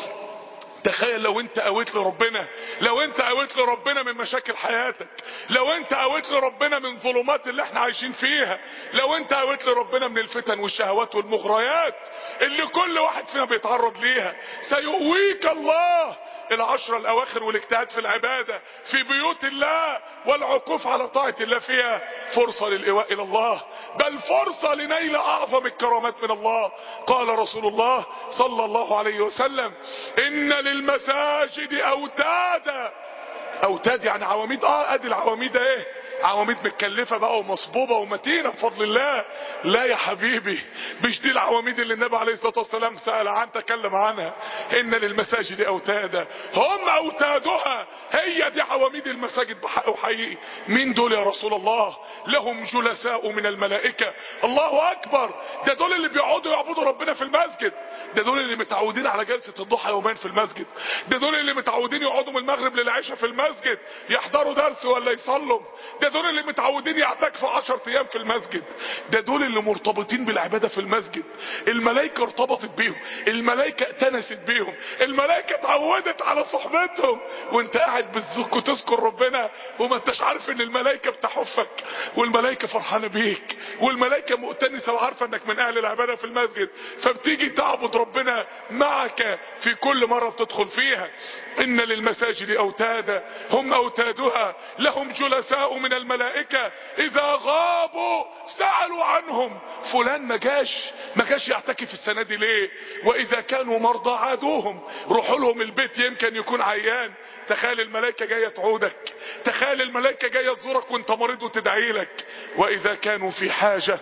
تخيل لو انت قويت لربنا، لو انت قويت لربنا من مشاكل حياتك، لو انت قويت لربنا من ظلمات اللي احنا عايشين فيها، لو انت قويت لربنا من الفتن والشهوات والمغريات اللي كل واحد فينا بيتعرض ليها. سيؤويك الله. العشرة الاواخر والاجتهاد في العبادة في بيوت الله والعكوف على طاعة الله فيها فرصة للإيواء الى الله، بل فرصة لنيل اعظم الكرامات من الله. قال رسول الله صلى الله عليه وسلم ان للمساجد اوتادا. اوتاد يعني عواميد. اه ادي العواميد ايه، عواميد متكلفة بقى ومصبوبة ومتينة بفضل الله. لا يا حبيبي، مش دي العواميد اللي النبي عليه الصلاة والسلام سأل عن تكلم عنها. ان للمساجد اوتادا، هم اوتادها، هي دي عواميد المساجد بحق وحقيقي. مين دول يا رسول الله؟ لهم جلساء من الملائكة. الله اكبر، ده دول اللي بيقعدوا يعبدوا ربنا في المسجد، ده دول اللي متعودين على جلسة الضحى يومين في المسجد، ده دول اللي متعودين يقعدوا من المغرب للعشاء في المسجد يحضروا درس ولا يصلوا، ده دول اللي متعودين يعتكفوا عشر ايام في المسجد، ده دول اللي مرتبطين بالعبادة في المسجد. الملائكة ارتبطت بيهم، الملائكة اتنست بيهم، الملائكة اتعودت على صحبتهم. وانت قاعد بتذك وتذكر ربنا وما انتش عارف ان الملائكة بتحفك، والملائكة فرحانة بيك، والملائكة مؤتنسة وعارفة انك من اهل العبادة في المسجد، فبتيجي تعبد ربنا معك في كل مرة بتدخل فيها. ان للمساجد اوتادا، هم اوتادها، لهم جلساء من الملائكة اذا غابوا سألوا عنهم. فلان ما جاش ما جاش يعتكف السنة دي ليه؟ واذا كانوا مرضى عادوهم، روحوا لهم البيت يمكن يكون عيان. تخيل الملائكة جاية تعودك، تخيل الملائكة جاية تزورك وانت مريض وتدعي لك. واذا كانوا في حاجة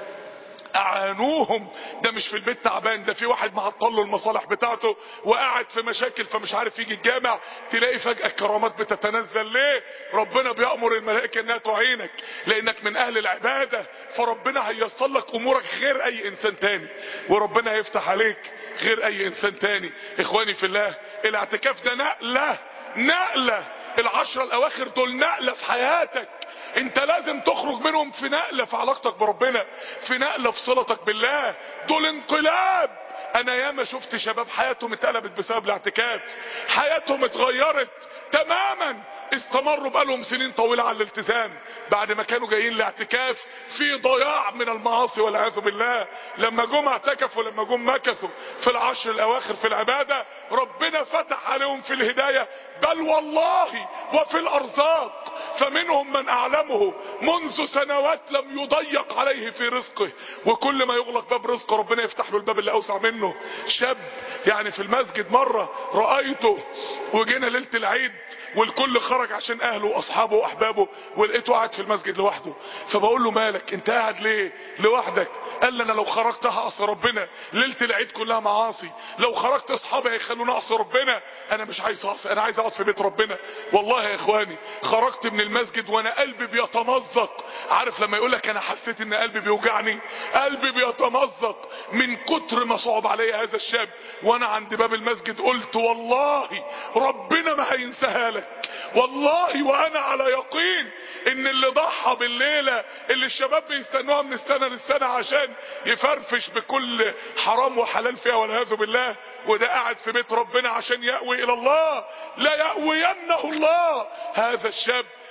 اعانوهم، ده مش في البيت تعبان، ده في واحد معطل له المصالح بتاعته وقاعد في مشاكل فمش عارف يجي الجامع، تلاقي فجأة الكرامات بتتنزل. ليه؟ ربنا بيأمر الملائكة انها تعينك لانك من اهل العبادة، فربنا هييسر لك امورك غير اي انسان تاني، وربنا هيفتح عليك غير اي انسان تاني. اخواني في الله، الاعتكاف ده نقلة، نقلة. العشرة الاواخر دول نقلة في حياتك، انت لازم تخرج منهم في نقلة في علاقتك بربنا، في نقلة في صلتك بالله، دول انقلاب. انا ياما شفت شباب حياتهم اتقلبت بسبب الاعتكاف، حياتهم اتغيرت تماما، استمروا بقالهم سنين طويلة على الالتزام بعد ما كانوا جايين لاعتكاف في ضياع من المعاصي والعياذ بالله. لما جم اعتكفوا، لما جم مكثوا في العشر الاواخر في العبادة، ربنا فتح عليهم في الهداية، بل والله وفي الارزاق. فمنهم من اعلمه منذ سنوات لم يضيق عليه في رزقه، وكل ما يغلق باب رزقه ربنا يفتح له الباب اللي اوسع منه. شاب يعني في المسجد مرة رأيته، وجينا ليلة العيد والكل خرج عشان اهله واصحابه واحبابه، ولقيته قاعد في المسجد لوحده. فبقول له مالك انت قاعد ليه لوحدك؟ قال لي انا لو خرجت هعصي ربنا، ليله العيد كلها معاصي، لو خرجت اصحابي هيخلوني اعصي ربنا، انا مش عايز اعصي، انا عايز اقعد في بيت ربنا. والله يا اخواني خرجت من المسجد وانا قلبي بيتمزق. عارف لما يقول لك انا حسيت ان قلبي بيوجعني، قلبي بيتمزق من كتر ما صعب علي هذا الشاب. وانا عند باب المسجد قلت والله ربنا ما هينساها لك، والله وانا على يقين ان اللي ضحى بالليلة اللي الشباب بيستنوها من السنة للسنة عشان يفرفش بكل حرام وحلال فيها والعياذ بالله، وده قاعد في بيت ربنا عشان يأوي الى الله، لا يأوينه الله. هذا الشاب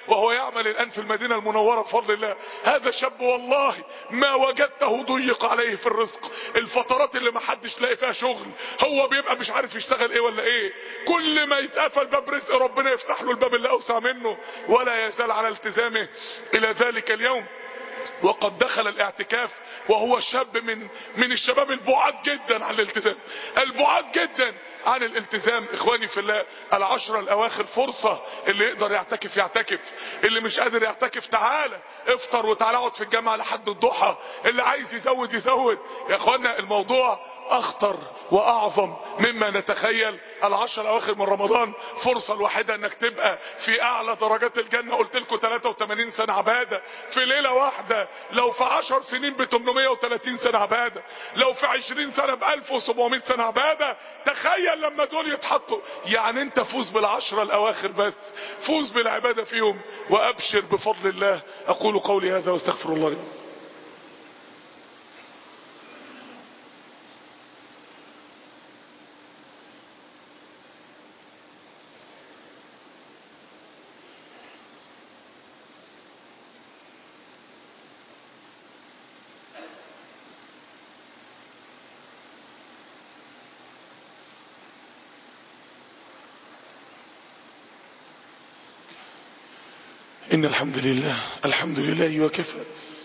وهو يعمل الان في المدينة المنورة بفضل الله. هذا شاب والله ما وجدته ضيق عليه في الرزق. الفترات اللي ما حدش لاقي فيها شغل هو بيبقى مش عارف يشتغل ايه ولا ايه، كل ما يتقفل باب رزق ربنا يفتح له الباب اللي اوسع منه، ولا يزال على التزامه الى ذلك اليوم. وقد دخل الاعتكاف وهو شاب من من الشباب البعاد جدا عن الالتزام، البعاد جدا عن الالتزام. اخواني في الله، العشرة الاواخر فرصة، اللي يقدر يعتكف يعتكف، اللي مش قادر يعتكف تعالى افطر وتعالى اقعد في الجامعة لحد الضحى، اللي عايز يزود يزود. يا اخوانا الموضوع اخطر واعظم مما نتخيل. العشر الاواخر من رمضان فرصة الواحدة انك تبقى في اعلى درجات الجنة. قلت لكم ثلاثة وثمانين سنة عبادة في ليلة واحدة، لو في عشر سنين ب ثمانمائة وثلاثين سنة عبادة، لو في عشرين سنة ب ألف وسبعمائة سنة عبادة. تخيل لما دول يتحطوا، يعني انت فوز بالعشرة الاواخر بس، فوز بالعبادة فيهم وابشر بفضل الله. اقول قولي هذا واستغفر الله لي. إن الحمد لله، الحمد لله وكفى،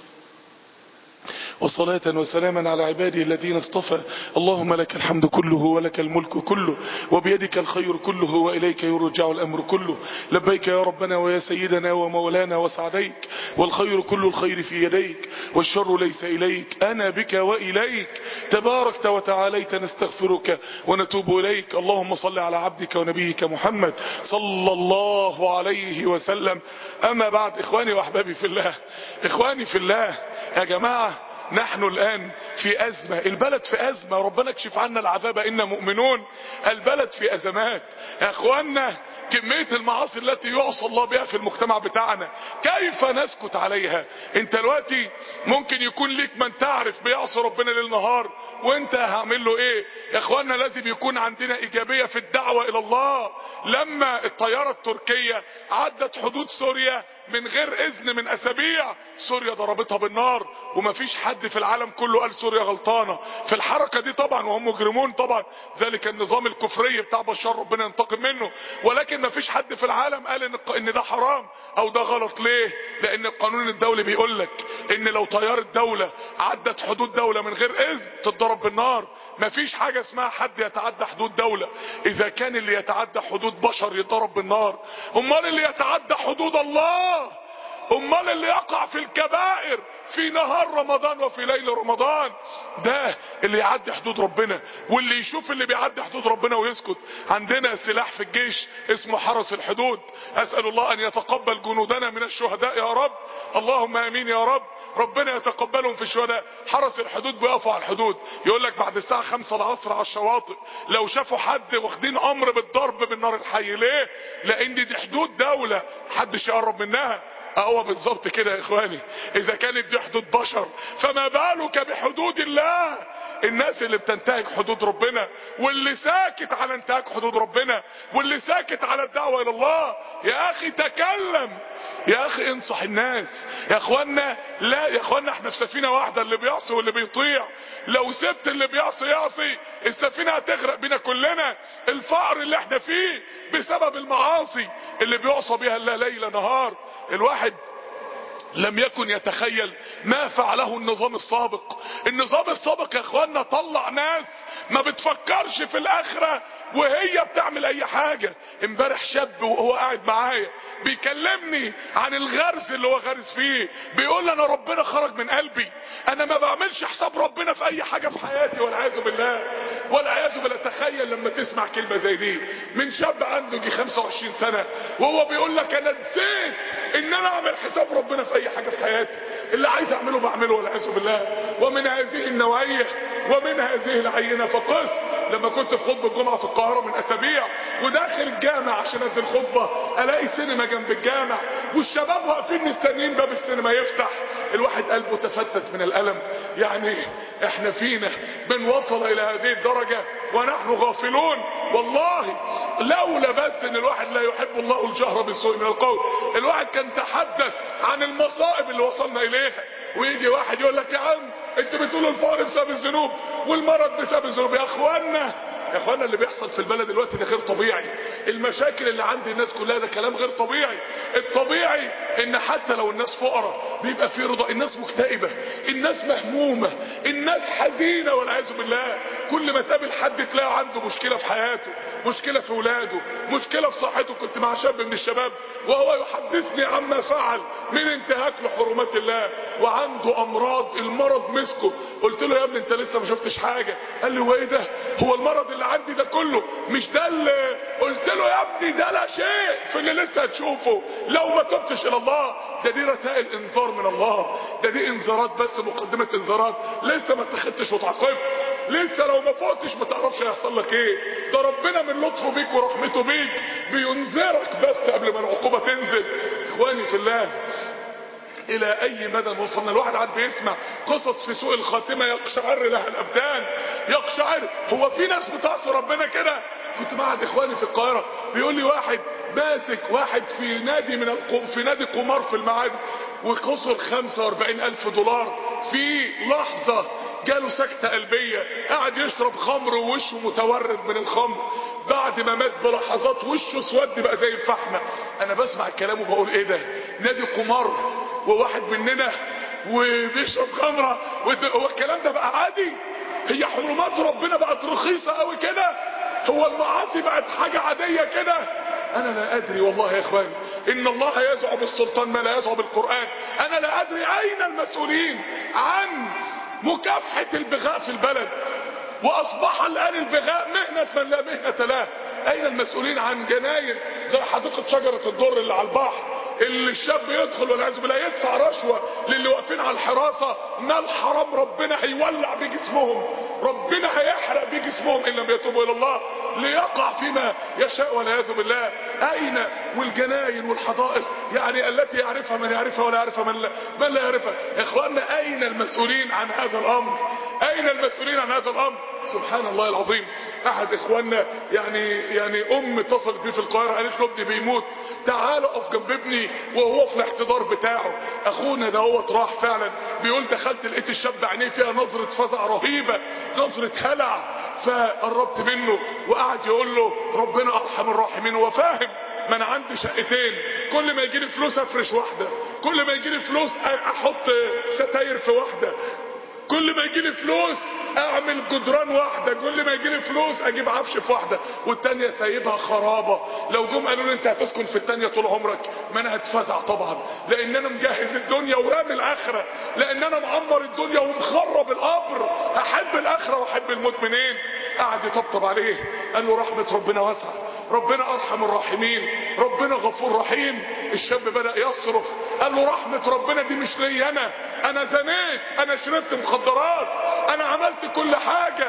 وصلاة وسلاما على عباده الذين اصطفى. اللهم لك الحمد كله ولك الملك كله وبيدك الخير كله وإليك يرجع الأمر كله. لبيك يا ربنا ويا سيدنا ومولانا وسعديك، والخير كل الخير في يديك والشر ليس إليك، أنا بك وإليك تباركت وتعاليت، نستغفرك ونتوب إليك. اللهم صل على عبدك ونبيك محمد صلى الله عليه وسلم. أما بعد، إخواني وأحبابي في الله، إخواني في الله، يا جماعة نحن الآن في أزمة، البلد في أزمة، ربنا اكشف عنا العذاب إنا مؤمنون. البلد في أزمات يا أخوانا، كمية المعاصي التي يعصى الله بها في المجتمع بتاعنا كيف نسكت عليها؟ انت دلوقتي ممكن يكون ليك من تعرف بيعصي ربنا ليل نهار، وانت هعمل له ايه؟ يا اخوانا لازم يكون عندنا ايجابية في الدعوة الى الله. لما الطيارة التركية عدت حدود سوريا من غير اذن من اسابيع، سوريا ضربتها بالنار، ومفيش حد في العالم كله قال سوريا غلطانة في الحركة دي طبعا، وهم مجرمون طبعا، ذلك النظام الكفري بتاع بشار ربنا ينتقم منه. ولكن مفيش حد في العالم قال ان ان ده حرام او ده غلط. ليه؟ لان القانون الدولي بيقول لك ان لو طيارة دولة عدت حدود دولة من غير اذن تتضرب بالنار. مفيش حاجة اسمها حد يتعدى حدود دولة. اذا كان اللي يتعدى حدود بشر يتضرب بالنار، امال اللي يتعدى حدود الله، امال اللي يقع في الكبائر في نهار رمضان وفي ليل رمضان، ده اللي يعدي حدود ربنا. واللي يشوف اللي بيعدي حدود ربنا ويسكت. عندنا سلاح في الجيش اسمه حرس الحدود، اسأل الله ان يتقبل جنودنا من الشهداء يا رب، اللهم امين يا رب، ربنا يتقبلهم في الشهداء. حرس الحدود بيقفوا على الحدود، يقول لك بعد الساعة خمسة العصر على الشواطئ لو شافوا حد واخدين امر بالضرب بالنار الحي. ليه؟ لان دي حدود دولة محدش يقرب منها. اهو بالظبط كده يا اخواني، اذا كانت دي حدود بشر فما بالك بحدود الله. الناس اللي بتنتهك حدود ربنا، واللي ساكت على انتهاك حدود ربنا، واللي ساكت على الدعوة الى الله، يا اخي تكلم، يا اخي انصح الناس. يا اخوانا لا يا اخوانا، احنا في سفينة واحدة، اللي بيعصي واللي بيطيع. لو سبت اللي بيعصي يعصي السفينة هتغرق بينا كلنا. الفقر اللي احنا فيه بسبب المعاصي اللي بيعصى بيها الله ليل نهار. الواحد لم يكن يتخيل ما فعله النظام السابق. النظام السابق يا اخوانا طلع ناس ما بتفكرش في الاخرة وهي بتعمل اي حاجة. امبارح شاب وهو قاعد معايا بيكلمني عن الغرز اللي هو غارز فيه، بيقول انا ربنا خرج من قلبي، انا ما بعملش حساب ربنا في اي حاجة في حياتي، والعياذ بالله والعياذ بالله. تخيل لما تسمع كلمة زي دي من شاب عنده جي خمسة وعشرين سنة وهو بيقول لك انا نسيت ان انا اعمل حساب ربنا في اي حاجة في حياتي، اللي عايز اعمله بعمله، والعياذ بالله. ومن هذه النوعية ومن هذه العينة فقس. لما كنت في خطبة الجمعة في القاهرة من اسابيع وداخل الجامع عشان ادي الخطبة، الاقي سينما جنب الجامع والشباب واقفين مستنيين باب السينما يفتح، الواحد قلبه تفتت من الالم. يعني احنا فينا بنوصل الى هذه الدرجة ونحن غافلون. والله لولا بس ان الواحد لا يحب الله الجهر بالسوء من القول، الواحد كان تحدث عن المصائب اللي وصلنا اليها. ويجي واحد يقول لك يا عم انتوا بتقولوا الفقر بسبب الذنوب والمرض بسبب الذنوب. يا اخوانا يا اخوانا اللي بيحصل في البلد دلوقتي ده غير طبيعي. المشاكل اللي عند الناس كلها ده كلام غير طبيعي. الطبيعي ان حتى لو الناس فقراء بيبقى في رضا، الناس مكتئبة، الناس مهمومة، الناس حزينة والعياذ بالله. كل ما تقابل حد تلاقي عنده مشكلة في حياته، مشكلة في ولاده، مشكلة في صحته. كنت مع شاب من الشباب وهو يحدثني عما فعل من انتهاك لحرمات الله وعنده امراض، المرض مسكه. قلت له يا ابني انت لسه ما شفتش حاجة. قال لي هو ايه ده؟ هو المرض اللي عندي ده كله مش ده اللي... قلت له يا ابني ده لا شيء في اللي لسه هتشوفه لو ما تبتش الى الله. ده دي رسائل انذار من الله، ده دي انذارات بس، مقدمة انذارات. لسه ما اتخذتش وتعاقبت، لسه لو ما فوقتش ما تعرفش هيحصل لك ايه. ده ربنا من لطفه بيك ورحمته بيك بينذرك بس قبل ما العقوبة تنزل. اخواني في الله، الى اي مدى وصلنا؟ الواحد قاعد بيسمع قصص في سوء الخاتمة يقشعر لها الابدان، يقشعر. هو في ناس بتعصي ربنا كده؟ كنت معهد اخواني في القاهرة بيقول لي واحد ماسك واحد في نادي من القم في نادي قمار في المعادي وخسر خمسة واربعين الف دولار في لحظة. جاله سكتة قلبية، قاعد يشرب خمر ووشه متورد من الخمر. بعد ما مات بلحظات وشه اسود بقى زي الفحمة. انا بسمع الكلام وبقول ايه ده؟ نادي قمار وواحد مننا وبيشرب خمرة، هو الكلام ده بقى عادي؟ هي حرمات ربنا بقت رخيصة قوي كده؟ هو المعاصي بقت حاجة عادية كده؟ انا لا ادري والله يا اخواني. ان الله يزع بالسلطان ما لا يزع بالقرآن. انا لا ادري اين المسؤولين عن مكافحة البغاء في البلد، واصبح الان البغاء مهنة من لا مهنة له. اين المسؤولين عن جناين زي حديقة شجرة الدر اللي على البحر، اللي الشاب يدخل والعياذ بالله يدفع رشوة للي واقفين على الحراسة؟ مال حرام ربنا هيولع بجسمهم، ربنا هيحرق بجسمهم ان لم يتوبوا الى الله ليقع فيما يشاء والعياذ بالله. اين؟ والجناين والحدائق يعني التي يعرفها من يعرفها ولا يعرفها من لا, من لا يعرفها. يا اخواننا اين المسؤولين عن هذا الامر؟ اين المسؤولين عن هذا الامر؟ سبحان الله العظيم. احد اخواننا يعني يعني ام اتصلت بيه في القاهره قالت له ابني بيموت، تعال اقف جنب ابني وهو في الاحتضار بتاعه. اخونا ده هو راح فعلا، بيقول دخلت لقيت الشاب عينيه فيها نظره فزع رهيبه، نظره هلع. فقربت منه وقعد يقول له ربنا ارحم الراحمين. هو فاهم، ما انا عندي شقتين، كل ما يجي لي فلوس افرش واحده، كل ما يجي لي فلوس احط ستاير في واحده، كل ما يجي لي فلوس اعمل جدران واحده، كل ما يجي لي فلوس اجيب عفش في واحده، والتانيه سايبها خرابه. لو جم قالوا لي انت هتسكن في التانيه طول عمرك، ما انا هتفزع طبعا، لان انا مجهز الدنيا ورامي الاخره، لان انا معمر الدنيا ومخرب القبر. هحب الاخره واحب الموت منين؟ قعد يطبطب عليه قال له رحمه ربنا واسعه، ربنا ارحم الراحمين، ربنا غفور رحيم. الشاب بدأ يصرخ قال له رحمة ربنا دي مش لي انا، انا زنيت، انا شربت مخدرات، انا عملت كل حاجة.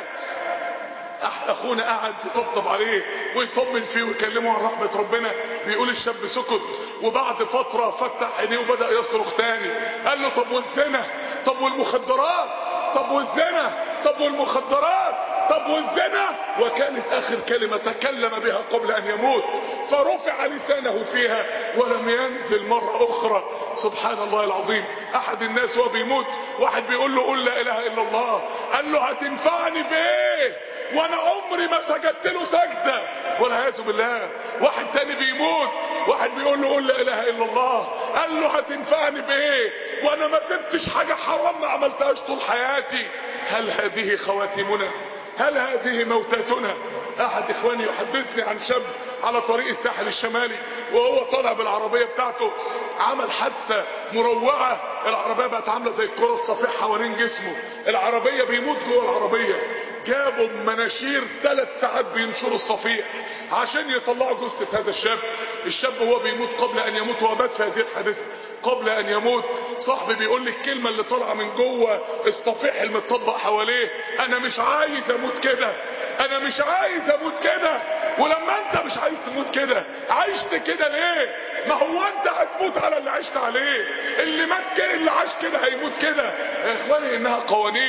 اخونا قعد يطبطب عليه ويطمن فيه ويكلمه عن رحمة ربنا. بيقول الشاب سكت، وبعد فترة فتح عينيه وبدأ يصرخ تاني. قال له طب والزنا؟ طب والمخدرات؟ طب والزنا؟ طب والمخدرات؟ طب والزنا؟ وكانت اخر كلمة تكلم بها قبل ان يموت، فرفع لسانه فيها ولم ينزل مرة اخرى. سبحان الله العظيم. احد الناس وهو بيموت واحد بيقول له قل لا اله الا الله، قال له هتنفعني بايه وانا عمري ما سجدت له سجدة، والعياذ بالله. واحد تاني بيموت واحد بيقول له قل لا اله الا الله، قال له هتنفعني بايه وانا ما سبتش حاجة حرام ما عملتهاش طول حياتي. هل هذه خواتمنا؟ هل هذه موتاتنا؟ احد اخواني يحدثني عن شاب على طريق الساحل الشمالي وهو طالع بالعربية بتاعته عمل حادثة مروعة. العربية بقت عاملة زي الكرة الصفيح حوالين جسمه، العربية بيموت جوه العربية. جابوا مناشير ثلاث ساعات بينشروا الصفيح عشان يطلعوا جثة هذا الشاب. الشاب هو بيموت قبل ان يموت ومات في هذه الحادثة قبل ان يموت. صاحبي بيقول لي الكلمة اللي طالعة من جوه الصفيح المتطبق حواليه، انا مش عايز اموت كده، انا مش عايز اموت كده. ولما انت مش عايز تموت كده عشت كده ليه؟ ما هو انت هتموت على اللي عشت عليه، اللي مات كده اللي عاش كده هيموت كده. يا اخواني انها قوانين،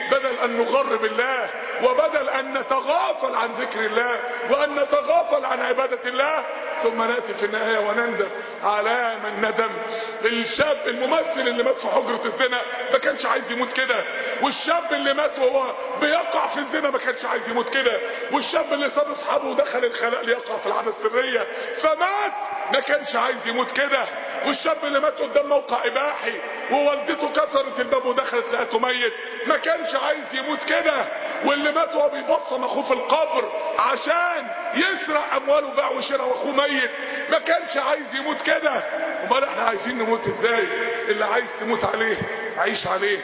بدل ان نغر بالله وبدل ان نتغافل عن ذكر الله وان نتغافل عن عبادة الله، ثم نأتي في النهاية وندم على من ندم. الشاب الممثل اللي مات في حجرة الزنا ما كانش عايز يموت كده، والشاب اللي مات وهو بيقع في الزنا ما كانش عايز يموت كده، والشاب اللي ساب اصحابه ودخل الخلاء ليقع في العادة السرية فمات ما كانش عايز يموت كده، والشاب اللي مات قدام موقع اباحي ووالدته كسرت الباب ودخلت لقته ميت ما كانش عايز يموت كده، واللي مات وهو بيبصم اخوه في القبر عشان يسرق امواله باع وشراء واخوه ميت ما كانش عايز يموت كده. امال احنا عايزين نموت ازاي؟ اللي عايز تموت عليه عيش عليه.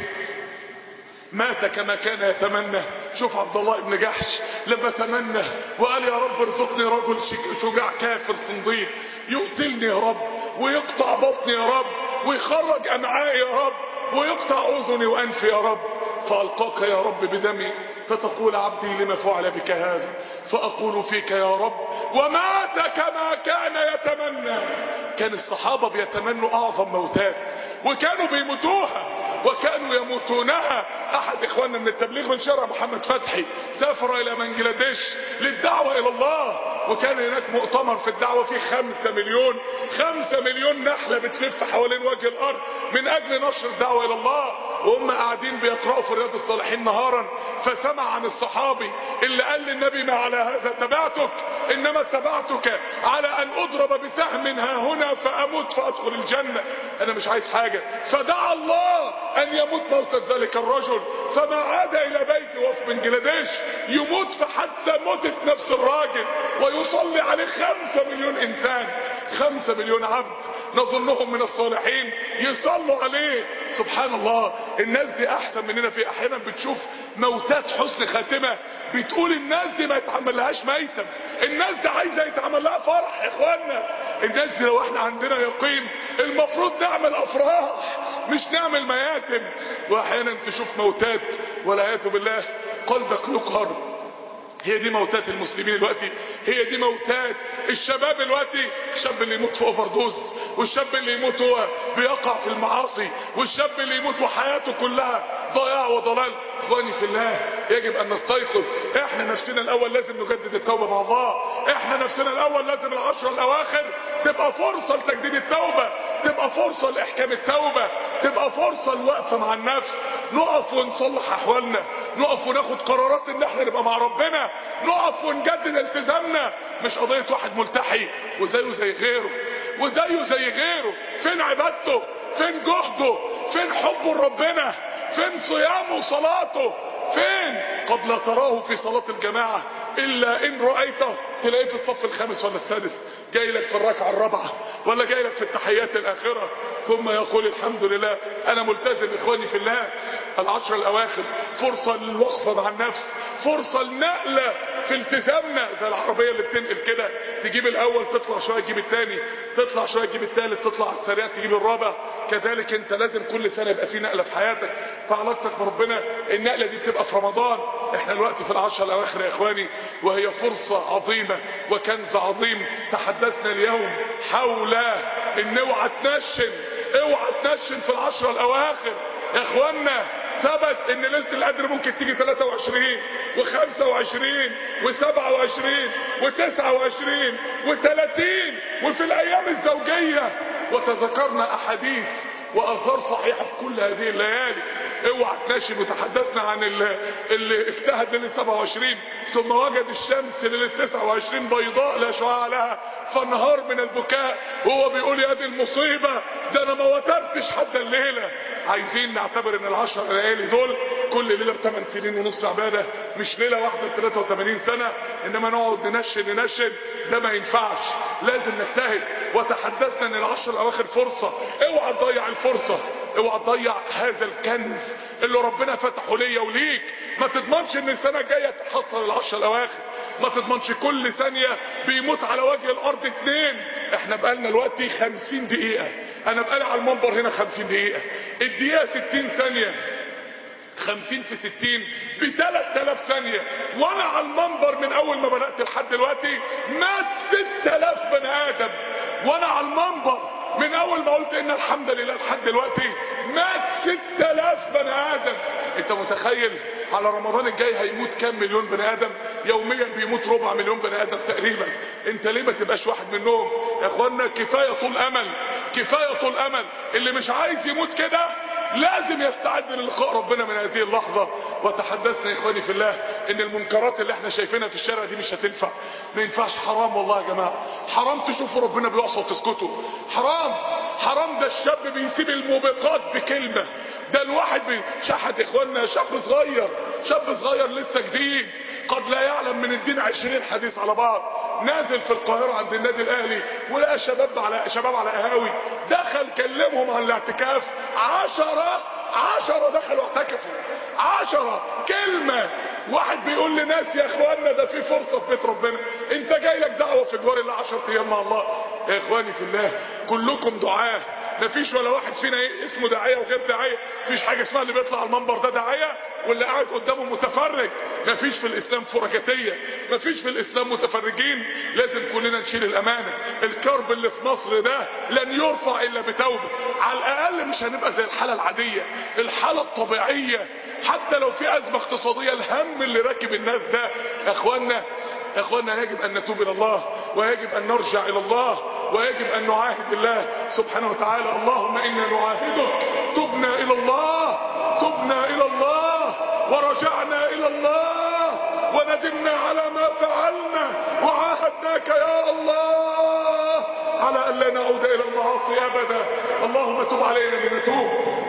مات كما كان يتمنى. شوف عبد الله بن جحش لما تمنى وقال يا رب ارزقني رجل شجاع كافر صنديق يقتلني يا رب ويقطع بطني يا رب ويخرج امعائي يا رب ويقطع اذني وانفي يا رب، فالقاك يا رب بدمي فتقول عبدي لما فعل بك هذا، فاقول فيك يا رب ومات كما كان يتمنى. كان الصحابة بيتمنوا اعظم موتات وكانوا بيموتوها وكانوا يموتونها. احد اخواننا من التبليغ من شارع محمد فتحي سافر الى بنجلاديش للدعوة الى الله، وكان هناك مؤتمر في الدعوة فيه خمسة مليون خمسة مليون نحلة بتلف حوالين وجه الارض من اجل نشر الدعوة الى الله، وهم قاعدين بيقرأوا في رياض الصالحين نهارا فسمع عن الصحابي اللي قال للنبي ما على هذا تبعتك انما اتبعتك على ان اضرب بسهم ها هنا فاموت فادخل الجنة، انا مش عايز حاجة. فدعا الله ان يموت موت ذلك الرجل فما عاد الى بيته وهو في بنجلاديش يموت في حادثة موتت نفس الراجل ويصلي عليه خمسة مليون انسان، خمسة مليون عبد نظنهم من الصالحين يصلوا عليه. سبحان الله، الناس دي احسن مننا. في احيانا بتشوف موتات حسن خاتمة بتقول الناس دي ما يتعمل لهاش ميتم، الناس دي عايزة يتعمل لها فرح. يا اخوانا الناس دي لو احنا عندنا يقين المفروض نعمل افراح مش نعمل مياتم. واحيانا تشوف موتات والعياذ بالله قلبك يقهر. هي دي موتات المسلمين دلوقتي، هي دي موتات الشباب دلوقتي. الشاب اللي يموت في اوفر دوز، والشاب اللي يموت هو بيقع في المعاصي، والشاب اللي يموت وحياته كلها ضياع وضلال. اخواني في الله يجب ان نستيقظ. احنا نفسنا الاول لازم نجدد التوبة مع الله، احنا نفسنا الاول لازم العشر الاواخر تبقى فرصة لتجديد التوبة، تبقى فرصة لاحكام التوبة، تبقى فرصة الوقفة مع النفس، نقف ونصلح احوالنا، نقف وناخد قرارات ان احنا نبقى مع ربنا، نقف ونجدد التزامنا. مش قضية واحد ملتحي وزيه زي غيره وزيه زي غيره. فين عبادته؟ فين جهده؟ فين حبه لربنا؟ فين صيامه وصلاته؟ فين؟ قد لا تراه في صلاة الجماعة الا ان رأيته تلاقيه في الصف الخامس ولا السادس، جاي لك في الركعة الرابعة ولا جاي لك في التحيات الاخرة، ثم يقول الحمد لله انا ملتزم. اخواني في الله العشر الاواخر فرصة للوقفة مع النفس، فرصة لنقلة في التزامنا زي العربية اللي بتنقل كده، تجيب الاول تطلع شوية تجيب الثاني، تطلع شوية تجيب الثالث، تطلع على السريع تجيب الرابع. كذلك انت لازم كل سنة يبقى في نقلة في حياتك في علاقتك بربنا. النقلة دي بتبقى في رمضان. احنا الوقت في العشر الاواخر يا اخواني وهي فرصة عظيمة وكنز عظيم. تحدثنا اليوم حول ان اوعى تنشن، اوعى تنشن في العشر الاواخر. يا اخوانا ثبت ان ليلة القدر ممكن تيجي ثلاثة وعشرين وخمسة وعشرين وسبعة وعشرين وتسعة وعشرين وثلاثين وفي الايام الزوجية، وتذكرنا احاديث واثار صحيحة في كل هذه الليالي. اوعى تنشن. وتحدثنا عن اللي, اللي اجتهد ليلة سبعة وعشرين ثم وجد الشمس ليلة تسعة وعشرين بيضاء لا شعاع لها فانهار من البكاء وهو بيقول يا دي المصيبة ده انا ما وترتش حتى الليلة. عايزين نعتبر ان العشر ليالي دول كل ليلة بثمان سنين ونص عبادة، مش ليلة واحدة بثلاثة وثمانين سنة انما نقعد ننشن ننشن، ده ما ينفعش، لازم نجتهد. وتحدثنا ان العشر الاواخر فرصة، اوعى تضيع الفرصة، اوعى تضيع هذا الكنز اللي ربنا فتحه ليا وليك. ما تضمنش ان السنة الجاية تحصل العشر الاواخر، ما تضمنش كل ثانية بيموت على وجه الارض اتنين. احنا بقالنا دلوقتي خمسين دقيقة، انا بقالي على المنبر هنا خمسين دقيقة، الدقيقة ستين ثانية، خمسين في ستين بثلاث الاف ثانية، وانا على المنبر من اول ما بدأت لحد دلوقتي مات ست الاف بني ادم. وانا على المنبر من اول ما قلت ان الحمد لله لحد دلوقتي مات ست الاف بني ادم. انت متخيل على رمضان الجاي هيموت كام مليون بني ادم؟ يوميا بيموت ربع مليون بني ادم تقريبا. انت ليه ما تبقاش واحد منهم يا اخوانا؟ كفايه طول امل، كفايه طول امل. اللي مش عايز يموت كده لازم يستعد للقاء ربنا من هذه اللحظة. وتحدثنا يا اخواني في الله ان المنكرات اللي احنا شايفينها في الشارع دي مش هتنفع، ما ينفعش. حرام والله يا جماعة، حرام تشوفوا ربنا بيعصى وتسكتوا. حرام حرام. ده الشاب بيسيب الموبقات بكلمة، ده الواحد بيشحت اخواننا، شاب صغير، شاب صغير لسه جديد قد لا يعلم من الدين عشرين حديث على بعض، نازل في القاهرة عند النادي الاهلي ولقى شباب على شباب على قهاوي، دخل كلمهم عن الاعتكاف. عشرة عشرة دخلوا اعتكفوا، عشرة كلمة. واحد بيقول لناس يا اخواننا ده في فرصة في بيت ربنا، انت جاي لك دعوة في جوار الله عشر ايام مع الله. يا اخواني في الله كلكم دعاة، مفيش ولا واحد فينا اسمه داعية وغير داعية، مفيش حاجة اسمها اللي بيطلع على المنبر ده داعية واللي قاعد قدامه متفرج. مفيش في الاسلام فرجتية، مفيش في الاسلام متفرجين. لازم كلنا نشيل الامانة. الكرب اللي في مصر ده لن يرفع الا بتوبة. على الاقل مش هنبقى زي الحالة العادية، الحالة الطبيعية. حتى لو في ازمة اقتصادية، الهم اللي راكب الناس ده يا اخوانا، يا اخوانا يجب ان نتوب الى الله، ويجب ان نرجع الى الله، ويجب ان نعاهد الله سبحانه وتعالى. اللهم انا نعاهدك، تبنا الى الله، تبنا الى الله ورجعنا الى الله وندمنا على ما فعلنا وعاهدناك يا الله على ان لا نعود الى المعاصي ابدا. اللهم تب علينا لنتوب،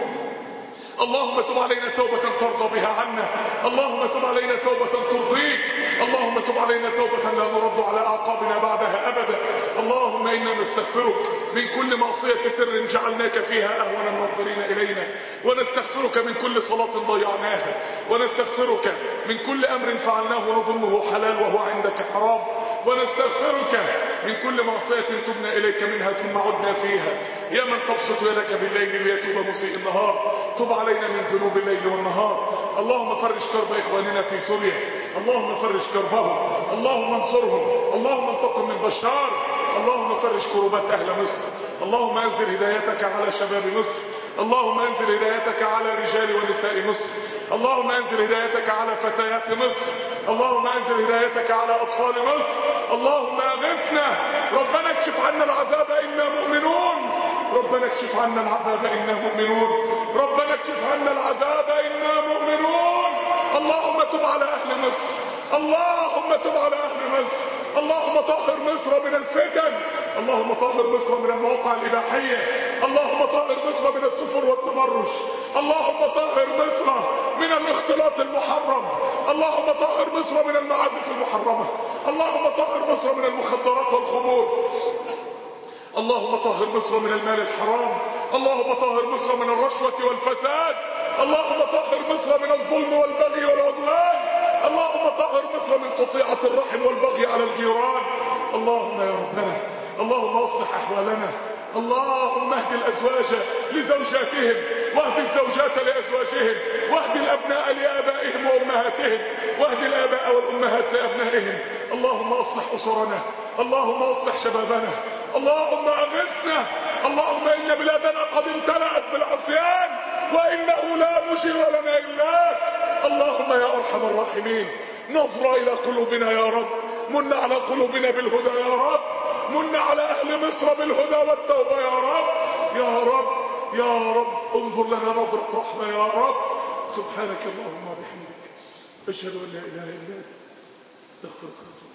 اللهم تب علينا توبة ترضى بها عنا، اللهم تب علينا توبة ترضيك، اللهم تب علينا توبة لا نرد على أعقابنا بعدها أبدا. اللهم إنا نستغفرك من كل معصية سر جعلناك فيها أهون الناظرين إلينا، ونستغفرك من كل صلاة ضيعناها، ونستغفرك من كل أمر فعلناه ونظنه حلال وهو عندك حرام، ونستغفرك من كل معصية تبنا إليك منها ثم عدنا فيها. يا من تبسط يدك بالليل ليتوب مسيء النهار، تب علينا من ذنوب الليل والنهار. اللهم فرج كرب إخواننا في سوريا، اللهم فرج كربهم، اللهم انصرهم، اللهم انتقم من بشار، اللهم فرج كربات أهل مصر، اللهم أنزل هدايتك على شباب مصر، اللهم أنزل هدايتك على رجال ونساء مصر، اللهم أنزل هدايتك على فتيات مصر، اللهم أنزل هدايتك على أطفال مصر. اللهم أغثنا، ربنا اكشف عنا العذاب إنا مؤمنون، ربنا اكشف عنا العذاب إنا مؤمنون، ربنا اكشف عنا العذاب إنا مؤمنون. اللهم تب على أهل مصر، اللهم تب على أهل مصر، اللهم طهر مصر من الفتن، اللهم طهر مصر من المواقع الإباحية، اللهم طهر مصر من السفر والتبرج، اللهم طهر مصر من الاختلاط المحرم، اللهم طهر مصر من المعازف المحرمة، اللهم طهر مصر من المخدرات والخمور، اللهم طهر مصر من المال الحرام، اللهم طهر مصر من الرشوة والفساد، اللهم طهر مصر من الظلم والبغي والعدوان، اللهم طهر مصر من قطيعة الرحم والبغي على الجيران. اللهم يا ربنا، اللهم اصلح احوالنا، اللهم اهد الازواج لزوجاتهم، واهد الزوجات لازواجهم، واهد الابناء لابائهم وامهاتهم، واهد الاباء والامهات لابنائهم. اللهم اصلح اسرنا، اللهم اصلح شبابنا، اللهم اغثنا، اللهم ان بلادنا قد امتلأت بالعصيان وانه لا مجير لنا الاك. اللهم يا ارحم الراحمين نظر الى قلوبنا يا رب، من على قلوبنا بالهدى يا رب، من على اهل مصر بالهدى والتوبة يا رب، يا رب يا رب انظر لنا نظرة رحمة يا رب. سبحانك اللهم وبحمدك، اشهد ان لا اله الا انت، استغفرك.